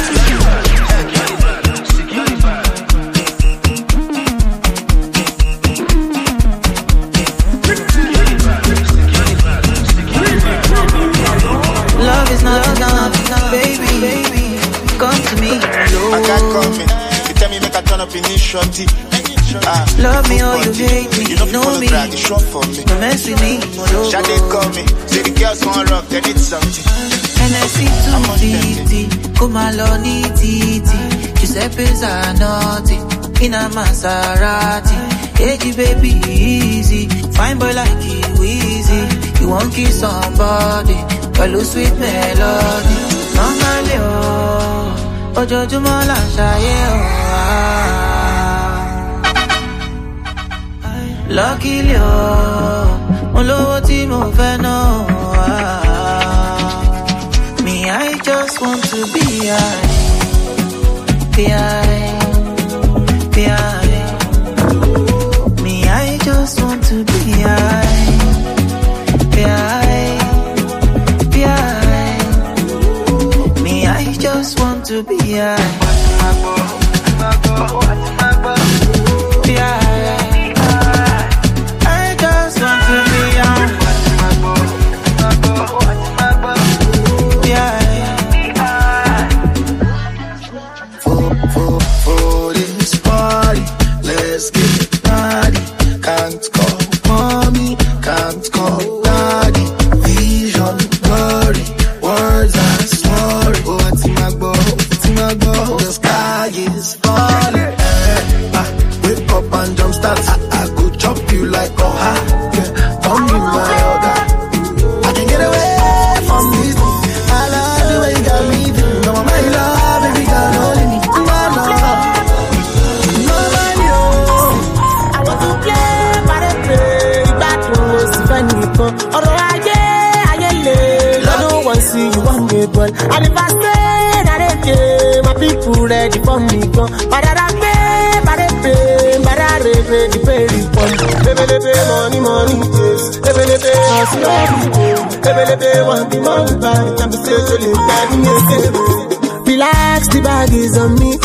Love is not enough, baby, baby. Come to me, I can't come in. You tell me make I turn up in this shorty. Ah, love me or you hate me. You know, know follow me. drag, it's short for me. Don't mess with me, Shade call me. Say the girls want rock, they need something. And I see two fifty. Come along, titi. Giuseppe Zanotti. In a Maserati. Hey, baby, easy. Fine boy like you, easy. You won't kiss somebody. Follow sweet melody. Normally, oh. Ojoojúmọ́ la ṣayé, oh. Luckily, oh. Mo lówó tí mo fẹ́ náà, oh. Me, I just want to be high. Be high. Be high. Me, I just want to be high. Be high. Be high. Me, I just want to be high. Be high. I just want to be high. Be high. For, for, for this party, let's get it party. Can't call mommy, can't call daddy. Vision, glory, words are story. Oh, what's my boy, what's my boy? The sky is falling. Eh, ah, wake up and jump start. I, I could chop you like a ha. Yeah, don't be my other. I can get away from this. I love the way you got me. No, my love, baby, girl, only me. No, no, no. Nobody, oh. I want to play, but I play. That was funny. Although I get, I get late. I don't want to see you one day, but and if I stay, that ain't game. My people ready for me, go. But I don't pay, but I pay, but I ready, ready for me. Baby, baby, money, money, yes. Baby, baby, hustle every day. Baby, baby, want the money back. I'm the stage, only daddy, me, relax, the bag is on me. I can't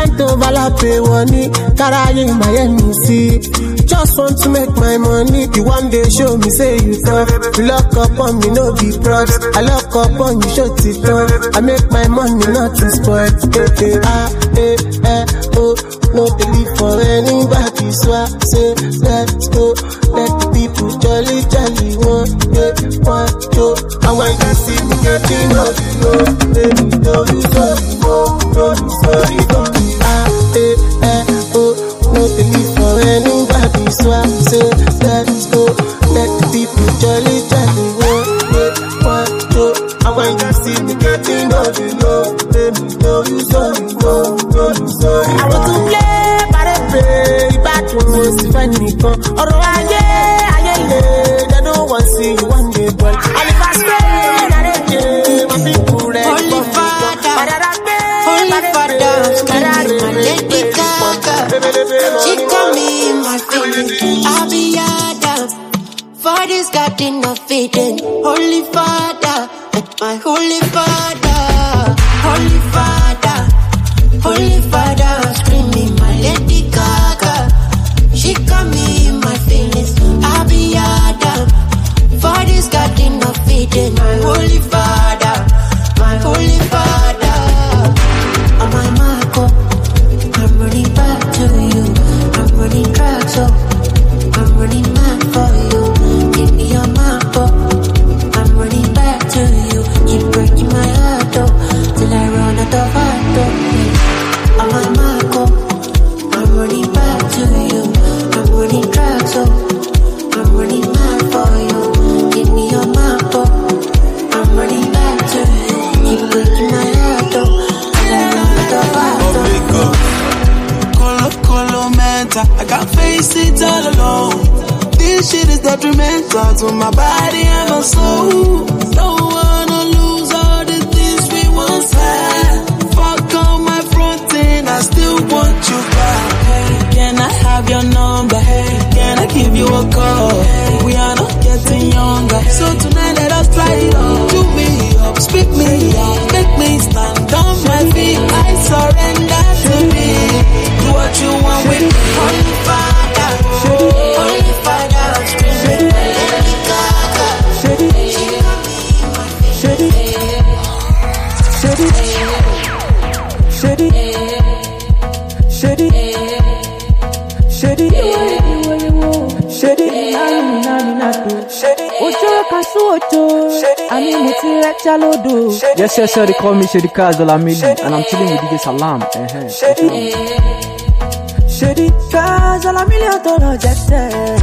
can't overlap a money. Carry in Miami, see. Just want to make my money. You one day show me, say you tough. You lock up on me, no be props. I lock up on you, shut it down. I make my money, not to spoil. Eh, eh, ah, eh, eh, oh. No believe for anybody, so I say, let's go. Let the people jolly, jolly, one, eh, one, two. I want to see me getting up, you know. Baby, don't you so, don't you so, don't you ah, eh, eh, oh. No believe for anybody, so I say, let's go. Let the people jolly, jolly, one, eh, one, two. I want to see me getting up, you know. Baby, don't you so, don't you so, I want to play, but I play, back to me, if I need to. Or I get, I get, I don't want to see you one day, but and if I stay, I don't care, my people, they Holy Father, Holy Father, Lady Gaga, she got me in my feelings. I'll be Adam, for this garden of Eden. Holy Father, my Holy Father, Holy Father, Holy Father, screaming my Lady Gaga. She got me in my feelings. I'll be Adam, for this garden of Eden. My Holy Father, my Holy Father. On my Marco, I'm running back to you. I'm running back, so I'm running mad for you. Give me your Marco, I'm running back to you. Keep breaking my heart, oh, till I run out of heart, oh. On my Marco, I'm running back to you. I'm running back, so I'm running mad for you. Give me your Marco, I'm running back to you. Keep breaking my heart, oh, till I run out of heart, oh. Colo, colo, mental. I can't face it all alone. This shit is detrimental to my body and my soul. Don't wanna lose all the things we once had. Fuck on my front end, I still want you back. Hey, can I have your number? Hey, can I give you a call? Hey, we are not getting younger, so tonight let us try it on. Do me up, speak me up, make me stand on my feet. I surrender to me. Do what you want with me. Holy Father, Holy Father, screaming my Lady Gaga. She got me in my Yes, yes, sir, they call me Shady Kaz Olamide, and I'm chilling with D J Salam. Uh-huh. Shady Kaz Olamide, I don't know, just say.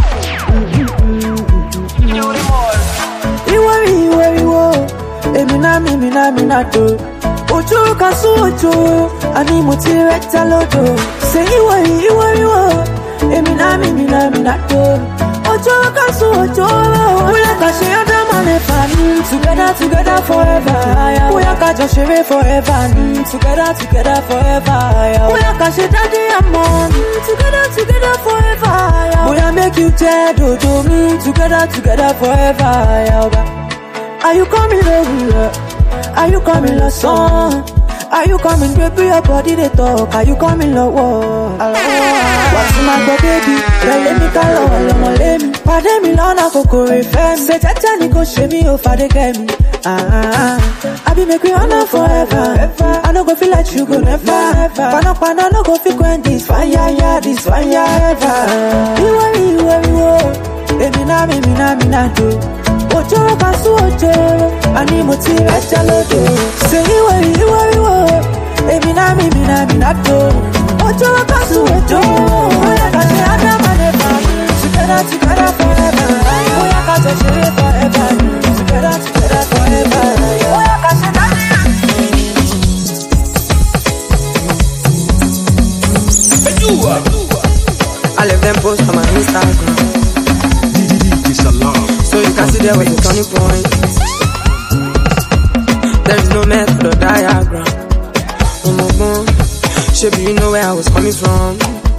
You worry, you worry, you Eminami, minami, nato. Ojo kasu ojo, ani muti recta lodo. Say you worry, you worry, you Eminami, minami, nato. Ojo kasu ojo, we are kashi adamane fan. Together, together forever. We are kaja shiri forever. Together, together forever. We are kashi daddy and mom. Together, together forever. We are make you dead, ojo. Together, together forever. Are you coming over? Are you coming love song? Are you coming baby your body they talk? Are you coming love war? What's my go baby? Let me call you, let me. Pardon me, Lana Coco Fem. Say that you go show me if I get me. Ah, I be make you honor forever. I no go feel like you go never. Pana pana no go feel when this fire, yeah, this fire ever. You worry, you worry, you worry. Baby, na me, me na me na do. Ojo kasu ojo, ani muti recta lodo. Say you worry, you worry, you worry. Baby, na me, me na me na do. Ojo kasu ojo, oya kaje adamane fan. Together, together forever. Oya kaje shiri forever. Together, together forever. Oya kaje daddy. I left them post on my Instagram. So you can see there was a turning point. There is no method or diagram. Oh my God, Shaby, you know where I was coming from.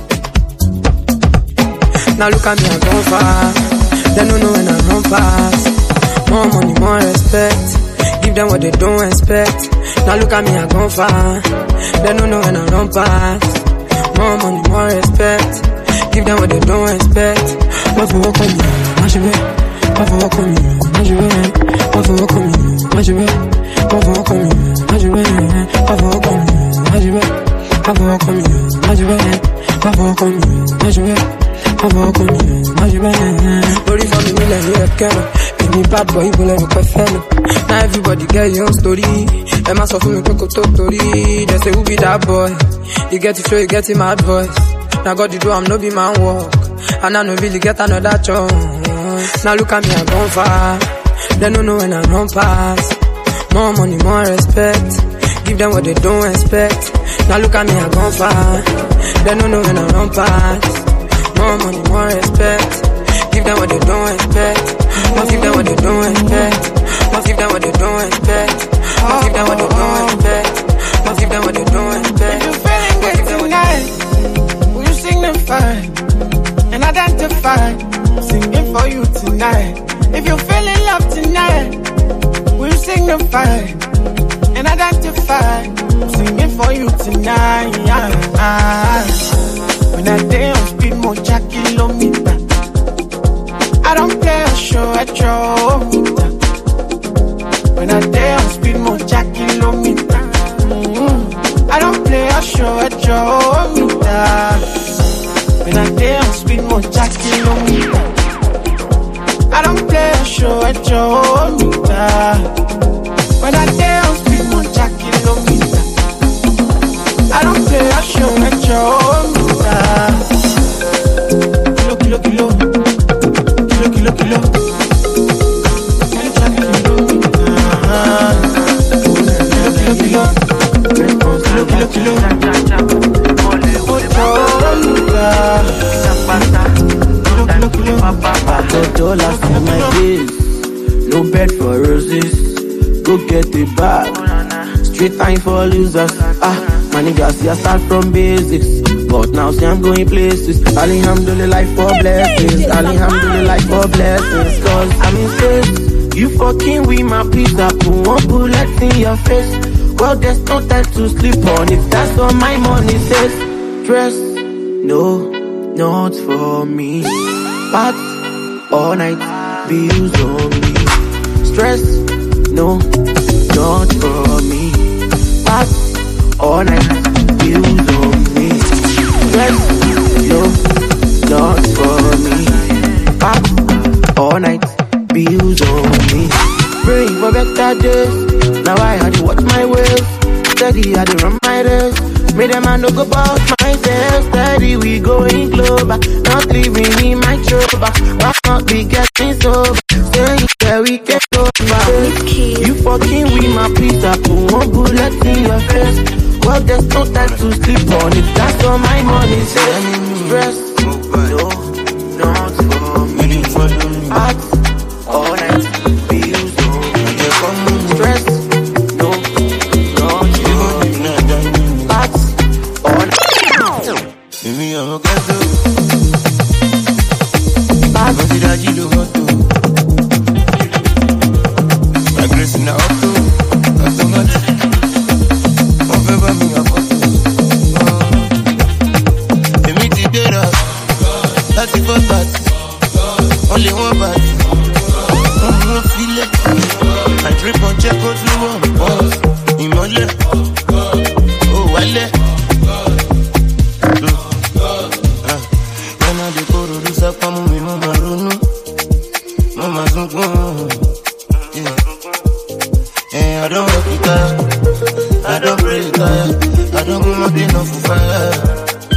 Now look at me, I've gone far. They don't know when I run fast. More money, more respect. Give them what they don't expect. Now look at me, I gone far. They don't know when I run past. More money, more respect. Give them what they don't expect. What for walk on me, what you bet? What for walk on me, what you bet? What for walk on me, what you bet? What for walk on me, what you bet? What for walk on me, what you bet? What for walk on me, what you bet? What for walk on me, what you bet? What for walk on me, what you bet? Body for me, like you have camera. Any bad boy, you will ever fellow. Now everybody get your own story. Emma saw for me, quick to story. They say who be that boy? You get to show, you get him mad voice. Now God you do, I'm no be man walk. And I no really get another chance. Now look at me, I gone far. They don't know when I run past. More money, more respect. Give them what they don't expect. Now look at me, I gone far. They don't know when I run past. More money, more respect. Give them what they don't expect. Must give them what they don't expect. Must give them what they don't expect. Must give them what they don't expect. Must give them what they don't expect. If you're feeling good tonight, will you signify and identify? I'm singing for you tonight. If you're feeling love tonight, will you signify and identify? I'm singing for you tonight. When I day on speed, more jack kilometer. I don't play a show at your meter. When I day on speed, more jack kilometer. Mm-hmm. I don't play a show at your meter. When I day on speed, more jack kilometer. I don't play a show at your meter. When I day on speed, more jack kilometer. I don't play a show at your meter. Kilo, kilo, kilo. Kilo, kilo. Dollars for my days, no bed for roses. Go get it back. Straight time for losers. Ah, my nigga, see I start from basics, but now see I'm going places. Alhamdulillah for blessings. Alhamdulillah for blessings. Cause I'm in space. You fucking with my pizza. Put one bullet in your face. Well, there's no time to sleep on. If that's what my money says. Stress, no, not for me. But all night, bills on me. Stress, no, not for me. But all night, bills on me. Stress, no, not for me. But all night, bills on me. Praying for better days. Now I had to watch my ways. Steady, I had to run my race. Made them man no go about myself. Steady, we going global. Not living in my trouble. Why not be getting sober? Staying there, we can go back. You fucking with my pizza. Put one bullet in your face. Well, there's no time to sleep on it. That's all my money says. Stress, no, not for me. At all night, bills on me. Stress, no, not for me. At all night. Baby, I'm a gato. I'm a did you want to? My grace in the auto, automatic. Over me, I'm a that's it for that. Only one body. Don't feel it. I drip on check out through one boss. Imole. Oh, wale. When I go to this up, I'm with Mama Runu. Mama Zungu. Yeah, I don't work it out. I don't pray it out. I don't go my pain off for fire.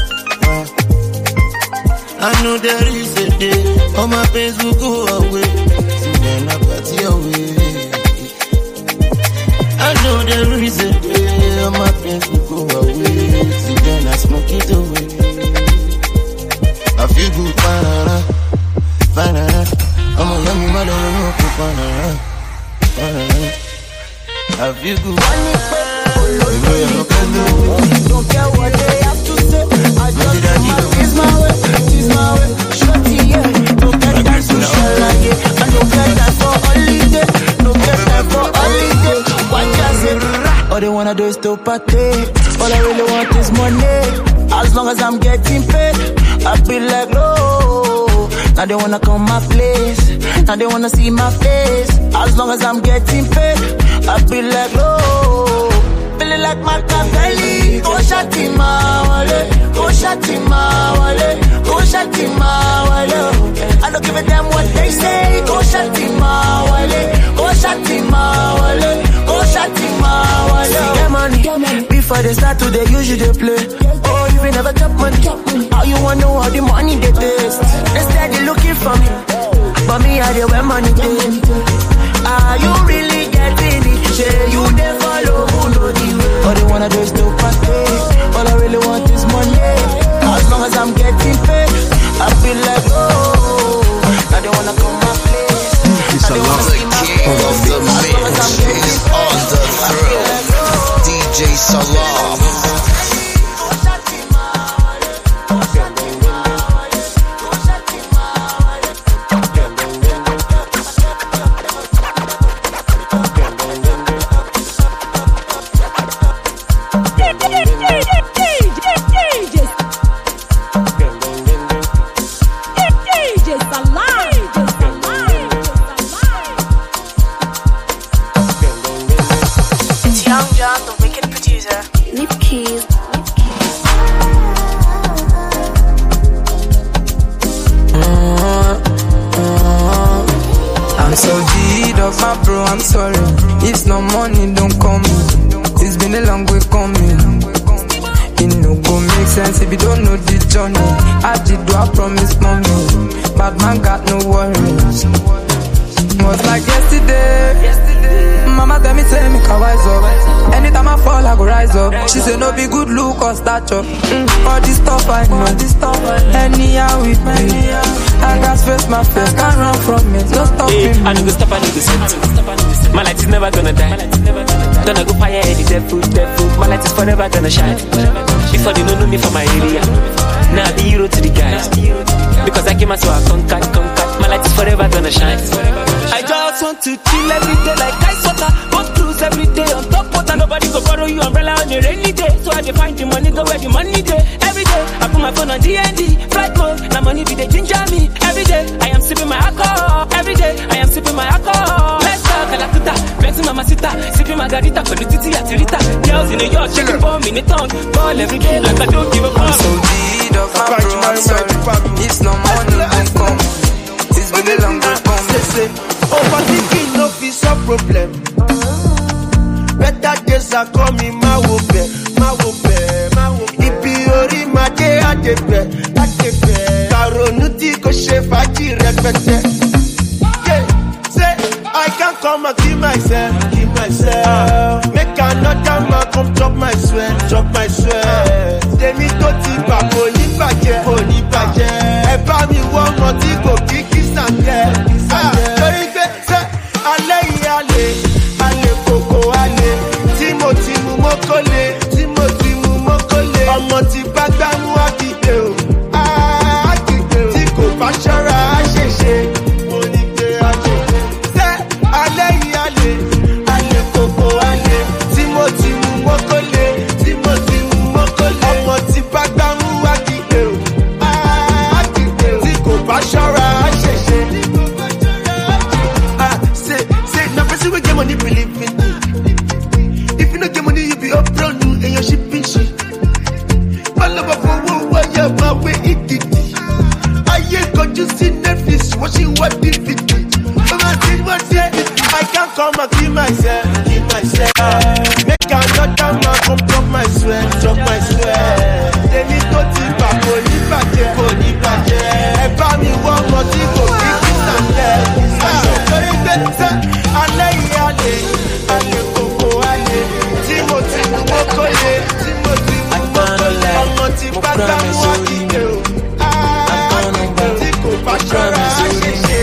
I know there is a day, all my pains will go away. See then I party away. I know there is a day, all my pains will go away. See then I smoke it away. I feel good, banana, banana. I'm a yummy mother, I'm a banana, banana. I feel good. Don't care what they have to say. I just it's my way, it's my way. Shorty, yeah. No get time to share like it. I no get time for holiday. No get time for holiday. What does it? Oh, they wanna party. All I really want is money. As long as I'm getting paid, I feel like no. Now they wanna come my place. Now they wanna see my face. As long as I'm getting paid, I feel like no. Feeling like Machiavelli. Go shati ma wale, go shati ma wale, go shati ma wale. I don't give a damn what they say. Go shati ma wale, go shati ma wale, go shati ma wale. Get money before they start to they usually they play. Oh, you ain't never top money. How you wanna know how the money they taste? Instead they looking for me, but me I dey where money dey. Are you really getting it? Say you dey follow who know the way. All they wanna do is to party. All I really want is money. As long as I'm getting paid, I feel like oh. Now they wanna come my place. It's a lot. The king of the mix is on the throne. D J Salam. I'm sorry, if no money don't come. It's been a long way coming. It no go make sense if you don't know the journey. I did do I promise mommy, bad man got no worries. It was like yesterday, mama tell me say me can wise up. Anytime I fall I go rise up. She say no be good look or stature. mm, All this stuff I know. Anyhow with me, I got face my face, can't run from it. No stopping hey, me. I need to stop, I need to set. My light is never gonna die. Gonna go fire any devil, devil. My light is forever gonna shine. Before they don't know me from my area, now I be hero to the guys. Because I came out so I conquered, conquered. My light is forever gonna shine. I just want to chill every day like ice water. Go cruise every day on top water. Nobody go borrow you umbrella on a rainy day. So I define the money, go where the money day. Every day I put my phone on D and D, flight mode. Now money be they ginger me. Every day I am sipping my alcohol. Every day I am sipping my alcohol. Let's go, Calacuta, Benson Mama Sita, sipping margarita for the titty at Rita. Girls in New York, shaking bomb in the tongue. Ball every day like I don't give a fuck. I'm so deed of my bro, I'm sorry. It's no money don't come. It's been a long way coming. Overthinking no is a problem. Better days are coming, my wope, my wope, my wope. Ibi ori ma de adepe, adepe. Karonuti ko she faji repete. Yeah, say I can't come and kill myself, kill myself. Make another man come drop my sweat, drop my sweat. Demi to ti pa ko ni baje, ko ni baje. E ba mi wo mo ti ko kiki sanje. Come and kill myself, kill myself. Make another man come drop my sweat, drop my sweat. They need to think back, go ni baje, go ni baje. Eba mi wo mo ti go kiki sande. Sorry that say, ale ale, ale koko ale. Timothy mo kole, Timothy mo kole. Omo ti bata mo akide o. Ah, ti ko ba ṣọ́ra ṣeṣe.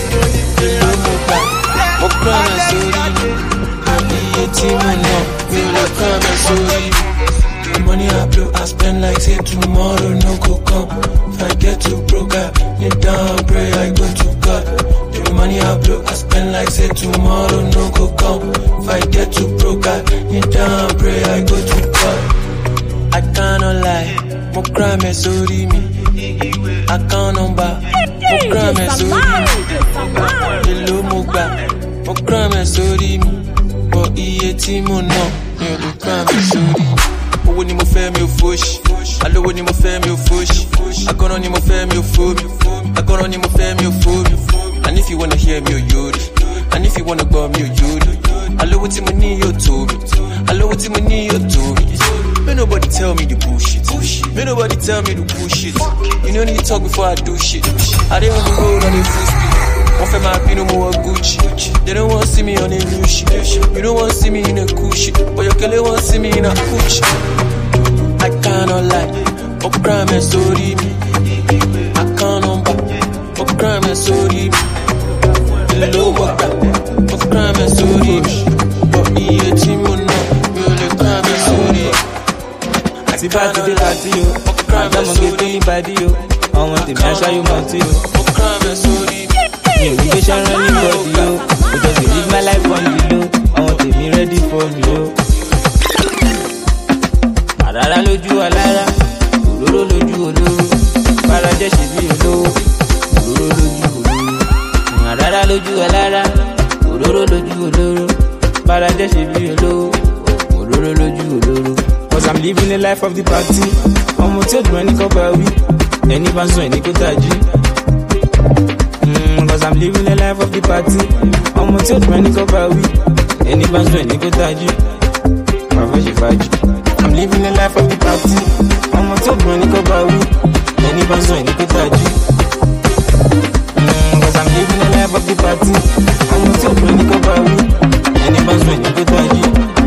Mo promise you, àbí etí mo nà, mi ò lè promise you. The money I blow, I spend like say tomorrow no go come. If I get too broke, I kneel down, pray, I go to God. The money I blow, I spend like say tomorrow no go come. If I get too broke, I need down, pray I go to God. I cannot lie, mo crime is sorry me. I can't number, mo crime is sorry me. Hello mo gba, mo crime is sorry me. But iye tí mo ná, mi ò lè crime is sorry. Owó ni mo fẹ́ mi ò fòṣì, alówó ni mo fẹ́ mi ò fòṣì, agọ́ràn ni mo fẹ́ mi ò fòmì, agọ́ràn ni mo fẹ́ mi ò fòmì. And if you wanna hear me ò yóri, and if you wanna gbọ́ mi ò yóri, alówó tí mo ní yóò tó mi, alówó tí mo ní yóò tó mi. May nobody tell me the bullshit. May nobody tell me the bullshit. You don't need to talk before I do shit. I didn't even road on a full speed. One for my pino more Gucci. They don't want to see me on a new shit. You don't want to see me in a cool shit, but you can want to see me in a Gucci. I cannot lie. Oh, crime is sorry me. I can't number. Oh, crime is sorry me. Hello, what? Oh, crime is sorry me. But yeah, Timo no. You crime is sorry. See party the party yo, I'm gonna get anybody yo. I want to make sure you want to yo. You will be sharing anybody yo, because you live my life on the low. I want to be ready for me yo. Arara loju alara, oloro loju oloro, paraje se bi oloro, oloro loju oloro. Arara loju alara, oloro loju oloro, paraje se bi oloro, oloro loju oloro. Cause I'm living the life of the party. I'm going to do any cover we. Any bands any go taji. Mm, cause I'm living the life of the party. I'm going to do any cover we. Any bands any go taji. I'm living the life of the party. I'm going to do any cover we. Any bands any go taji. Mm, cause I'm living the life of the party. I'm going to do any cover we. Any bands any go taji.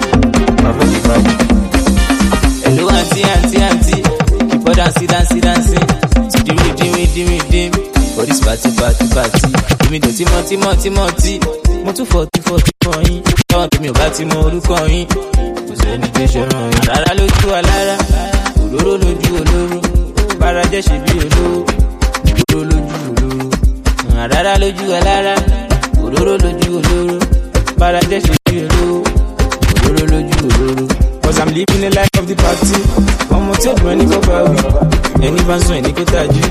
Hello, auntie, auntie, auntie. Keep on dancing, dancing, dancing. To the rhythm, rhythm, rhythm. For this party, party, party. Give me the timothy, timothy, timothy. Mo too forty, forty for you. Don't give me a batty, mo orúkọ yín. Kò sẹ́ni tó ṣe ràn yín. Rárá lójú alára. Olóró lójú olóró. Bára jẹ́ ṣe bí olóró. Olóró lójú olóró. Rárá lójú alára. Olóró lójú olóró. Bára jẹ́ ṣe bí olóró. Olóró lójú olóró. Cause I'm living the life of the party. I'm going to do any cover we. Any bands any go taji.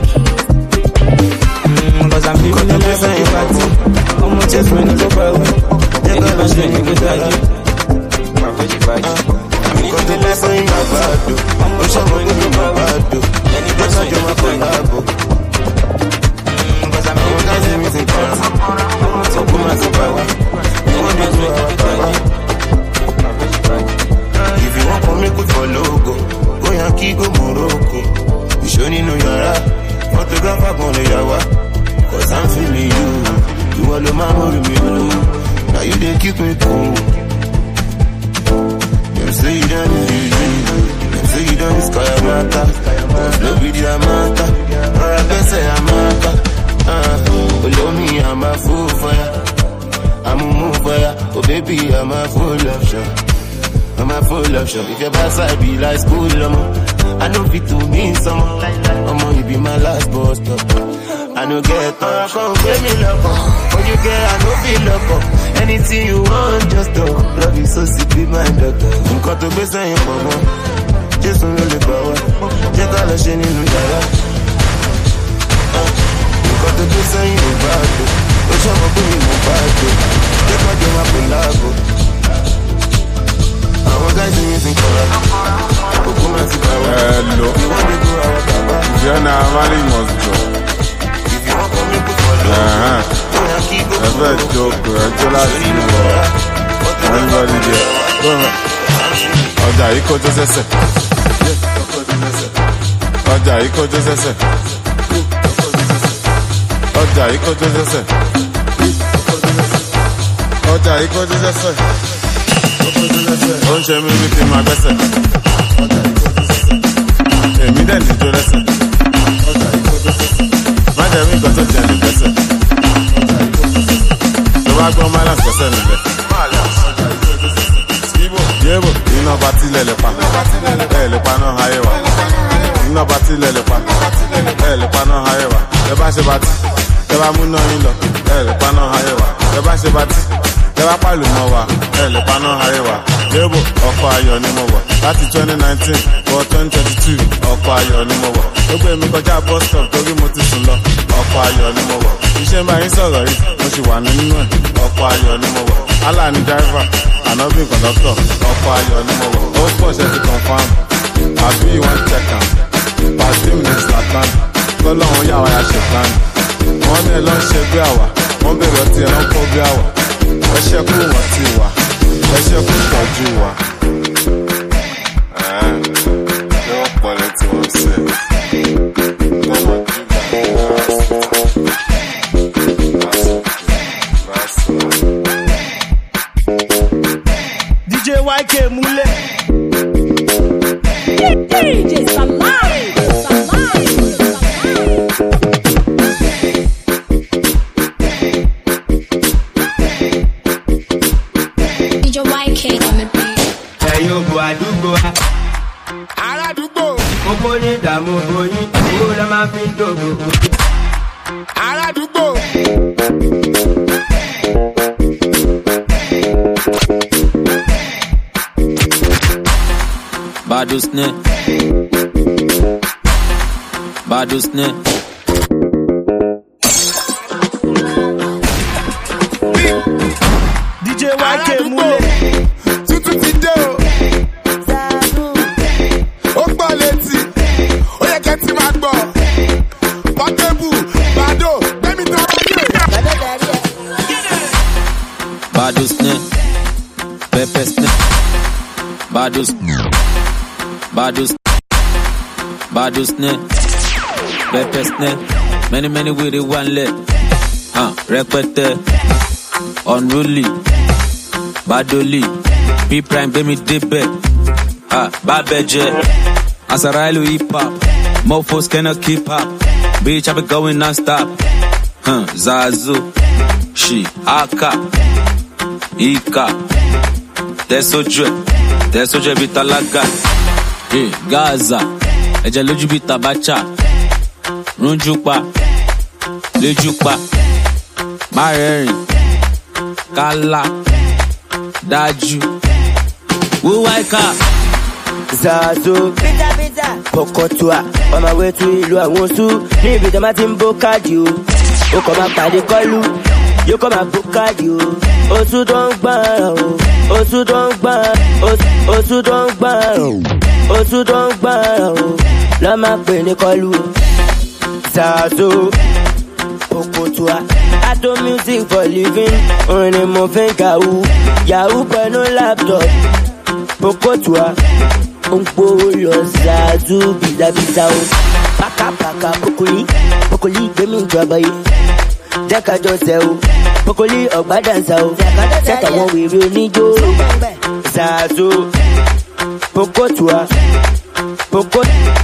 Mm, cause I'm living the life of the party. I'm going to do any cover we. Any bands any go taji. I'm living the life of the party. I'm going to do any cover we. Any bands any go taji. Mm, cause I'm living the life of the party. I'm going to do any cover we. Any bands any go taji. If you want to make it for logo, go Yankee, go Morocco. You show me no yara, photographer gonna yawa. Cause I'm feeling you, you all the mama with me blue. Now you they keep me cool. Them say you done is easy, them say you done is Kayamata. Cause no video Amata, or I can say Amata. Uh, below me I'm a fool for ya, I'm a move for ya. Oh baby I'm a full of shot. I'm a full of shop. If your boss I be like school, um, I know fit to mean some. Um, you be my last boss stop. I know get up, come pay me love. When you get, I know be love. Anything you want, just do. Love you so sick, be my doctor. You got to be saying for more. Just don't really power. Just all the shit in the yard. You got to be saying about it. But you're not doing about it. Take my game up in Lago. Hello. Jenna Amali must go. Uh-huh. Never joke. Regular anybody there. Ọjà yìí kọjú sẹ́sẹ̀. Ọjà yìí kọjú sẹ́sẹ̀. Ọjà yìí kọjú sẹ́sẹ̀. Ọjà yìí kọjú sẹ́sẹ̀. Ó ń ṣe mí bí kí n máa gbẹ́sẹ̀. Èmi dẹ̀ ní jó lẹ́sẹ̀. Má jẹ́ mí nǹkan tó jẹ́ ní gbẹ́sẹ̀. Tó bá gbọ́ má láti gbẹ́sẹ̀ nílẹ̀. Yébò iná bá tilẹ̀ lè pa. Ẹ lè pa náà ayé wa. Iná bá tilẹ̀ lè pa. Ẹ lè pa náà ayé wa. Ẹ bá ṣe bá ti. Ẹ bá mú náà yín lọ, ẹ lè paná ayé wa. Ẹ bá ṣe bàtí, ẹ bá pàlù mọ́ wa, ẹ lè paná ayé wa. Lébò ọkọ̀ ayọ̀ ni mo wọ̀ láti twenty nineteen wọ twenty twenty-two ọkọ̀ ayọ̀ ni mo wọ̀. Ó gbé mi kọjá bus stop torí mo ti sùn lọ, ọkọ̀ ayọ̀ ni mo wọ̀. Iṣẹ́ bá yín sọ̀rọ̀ yìí, mo sì wà nínú ẹ̀, ọkọ̀ ayọ̀ ni mo wọ̀. Allah ni driver, Anobi conductor, ọkọ̀ ayọ̀ ni mo wọ̀. Ó pọ̀ ṣe ti confam, àbí wọ́n check am, pàṣẹ mi Zlatan, kọ́lọ́hún yà wá ya ṣe plan. Wọ́n ní ẹ lọ́ ń ṣe bí àwà, wọ́n bẹ̀rẹ̀ ọtí ẹ lọ́ ń kọ́ bí àwà. Ẹ ṣẹ́kù wọ́n ti wà, ẹ ṣẹ́kù tọ́jú wa. Ṣé wọ́n pọ̀ létí wọn sí ẹ? D J Y K Mule. D J Samari. Samari. D J Y K on the beat. Ẹ̀yin ògbò àdúgbò wa. Aládùúgbò. Gbogbo ní ìdààmú oyin, owó ló máa fi ń dògbò. Aládùúgbò. Badusne Badusne D J Y K Mule. Tutu ti dé o. Ó gbọ́ létí, ó yẹ kẹ́ ti máa gbọ́. Portable, Bado, gbẹ́mí tọrọ yé. Badusne Pepesne Badusne Badus Badusne Pepesne Many many with it one leg Huh, repete Unruly Badoli B Prime Bemi Debe Ah, Babeje Asarailu hip hop Mofos cannot keep up Bitch I be going non-stop Huh, Zazu She Aka Ika Tesojwe Tesojwe Bitalaga Hey, Gaza Ẹ̀jẹ̀ lójú bí tabacha Rúnjú pa Léjú pa Márẹ̀rìn Kálá Dájú Wúwáìká Zazo Pokotua on my way to ìlú àwọn oṣù ní ibi tó máa ti ń bó káàdì o. Ó kọ́ máa pàdé kọ́lù yóò kọ́ máa bó káàdì o. Oṣù tó ń gbọ́n o, oṣù tó ń gbọ́n, oṣù tó ń gbọ́n o, oṣù tó ń gbọ́n o. Lọ́ máa pè ní kọ́lù o. Zazo Pokotua Ado music for living orin ni mo fi ń kàwú. Yahoo pẹ̀lú laptop Pokotua ń gbówó lọ Zazu bìzàbìzà o. Pàkàpàkà Pokoli Pokoli gbẹ̀mí ìjọba yìí. Jẹ́ ká jọ sẹ́ o. Pokoli ọ̀gbádànsá o. Sẹ́tà wọn wèrè oníjó. Zazu Pokotua Poko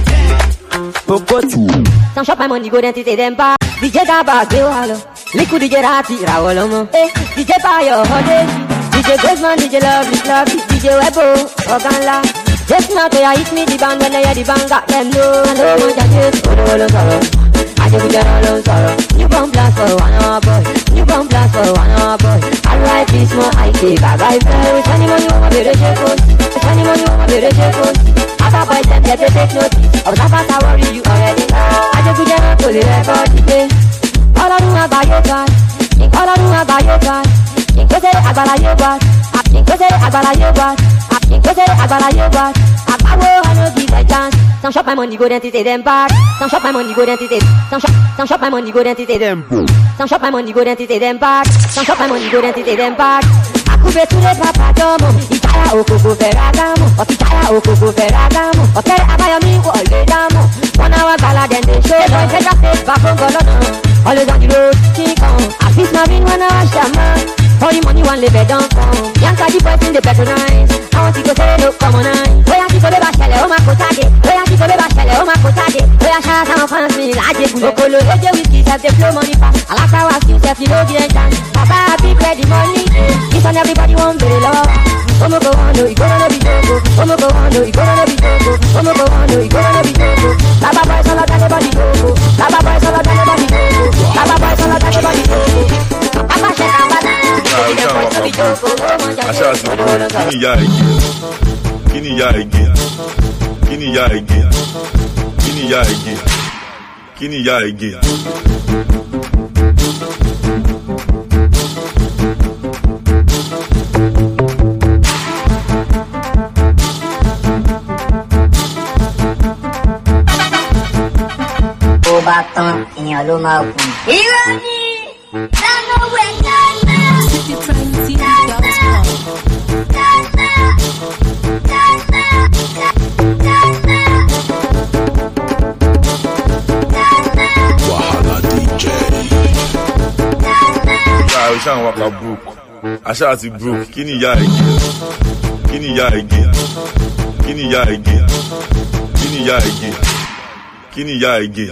Pokotua. Don't shop my money, go then take them back. D J Daba, say hello. Liquid D J Rati, Rawolomo. Eh, D J Bayo, Hode. D J Guzman, D J Lovely, Lovely. D J Webo, Organla. Just now they hit me the band when they hear the band got them low. And no one can get it. Oh, no, sorrow. I just get alone sorrow. New bomb blast for one hour boy. New bomb blast for one hour boy. I write this more I take. I write there. Which anyone you want to be the shekos? Which anyone you want to be the shekos? After boys them get to take notice. Of that fast I worry you already. I just get out to the record today. All I do is buy your car. All I do is buy your car. Think you say I buy your car. Think you say I buy your car. Think you say I buy your car. I will no give a chance. Some shop my money go then to take them back. Some shop my money go then to take. Some shop, some shop my money go then to take them. Some shop my money go then to take them back. Some shop my money go then to take them back. Akube ture papa domo. Itaya okoko ferragamo. Itaya okoko ferragamo. Okay, abayomi ko oledamo. One hour gala then they show. Don't take a face back from Golono. Always on the road, kick on. I fix my ring when I wash the man. All the money one live don't come. Yanka the boys in the patronize. I want to go say no come on nine. Where I see go beba shele o ma kotage. Where I see go beba shele o ma kotage. Where I share some fancy laje bulo. Okolo eje whiskey self the flow money pass. Alaka was you self you know the chance. Papa happy play the money. This one everybody want very love. Omo go on no, you go no be jogo. Omo go on no, you go no be jogo. Omo go on no, you go no be jogo. Baba boys all of everybody jogo. Baba boys all of everybody jogo. Baba boys all of Àṣà àti bro, kí ni ìyá ẹ̀gẹ́? Kí ni ìyá ẹ̀gẹ́? Kí ni ìyá ẹ̀gẹ́? Kí ni ìyá ẹ̀gẹ́? Kí ni ìyá ẹ̀gẹ́? Tó bá tán, èèyàn ló máa kù. Irọ́ ni! Dáná wẹ̀ dáná! Wahala D J. Ìyá ẹ̀ ṣáà ń wákà broke. Àṣà àti broke. Kí ni ìyá ẹ̀gẹ́? Kí ni ìyá ẹ̀gẹ́? Kí ni ìyá ẹ̀gẹ́? Kí ni ìyá ẹ̀gẹ́? Kí ni ìyá ẹ̀gẹ́?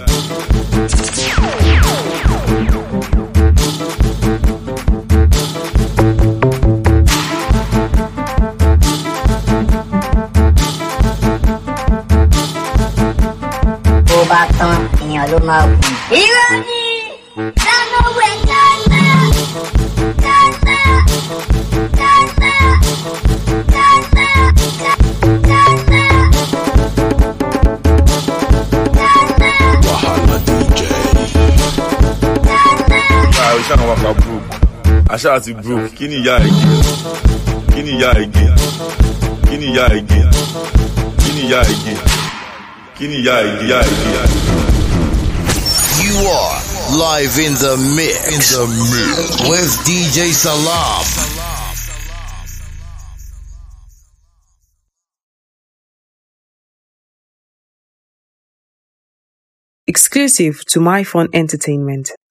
Tó bá tán, èèyàn ló máa kù. Irọ́ ni! Dáná wẹ̀ dáná! Dáná! Dáná! Wahala D J. Ìyá ẹ̀ ṣáà ń wákà broke. Àṣà àti broke. Kí ni ìyá ẹ̀gẹ́? Kí ni ìyá ẹ̀gẹ́? Kí ni ìyá ẹ̀gẹ́? Kí ni ìyá ẹ̀gẹ́? Kí ni ìyá ẹ̀gẹ́? Ìyá ẹ̀gẹ́. You are live in the mix, in the mix with D J Salam. Exclusive to My Fun Entertainment.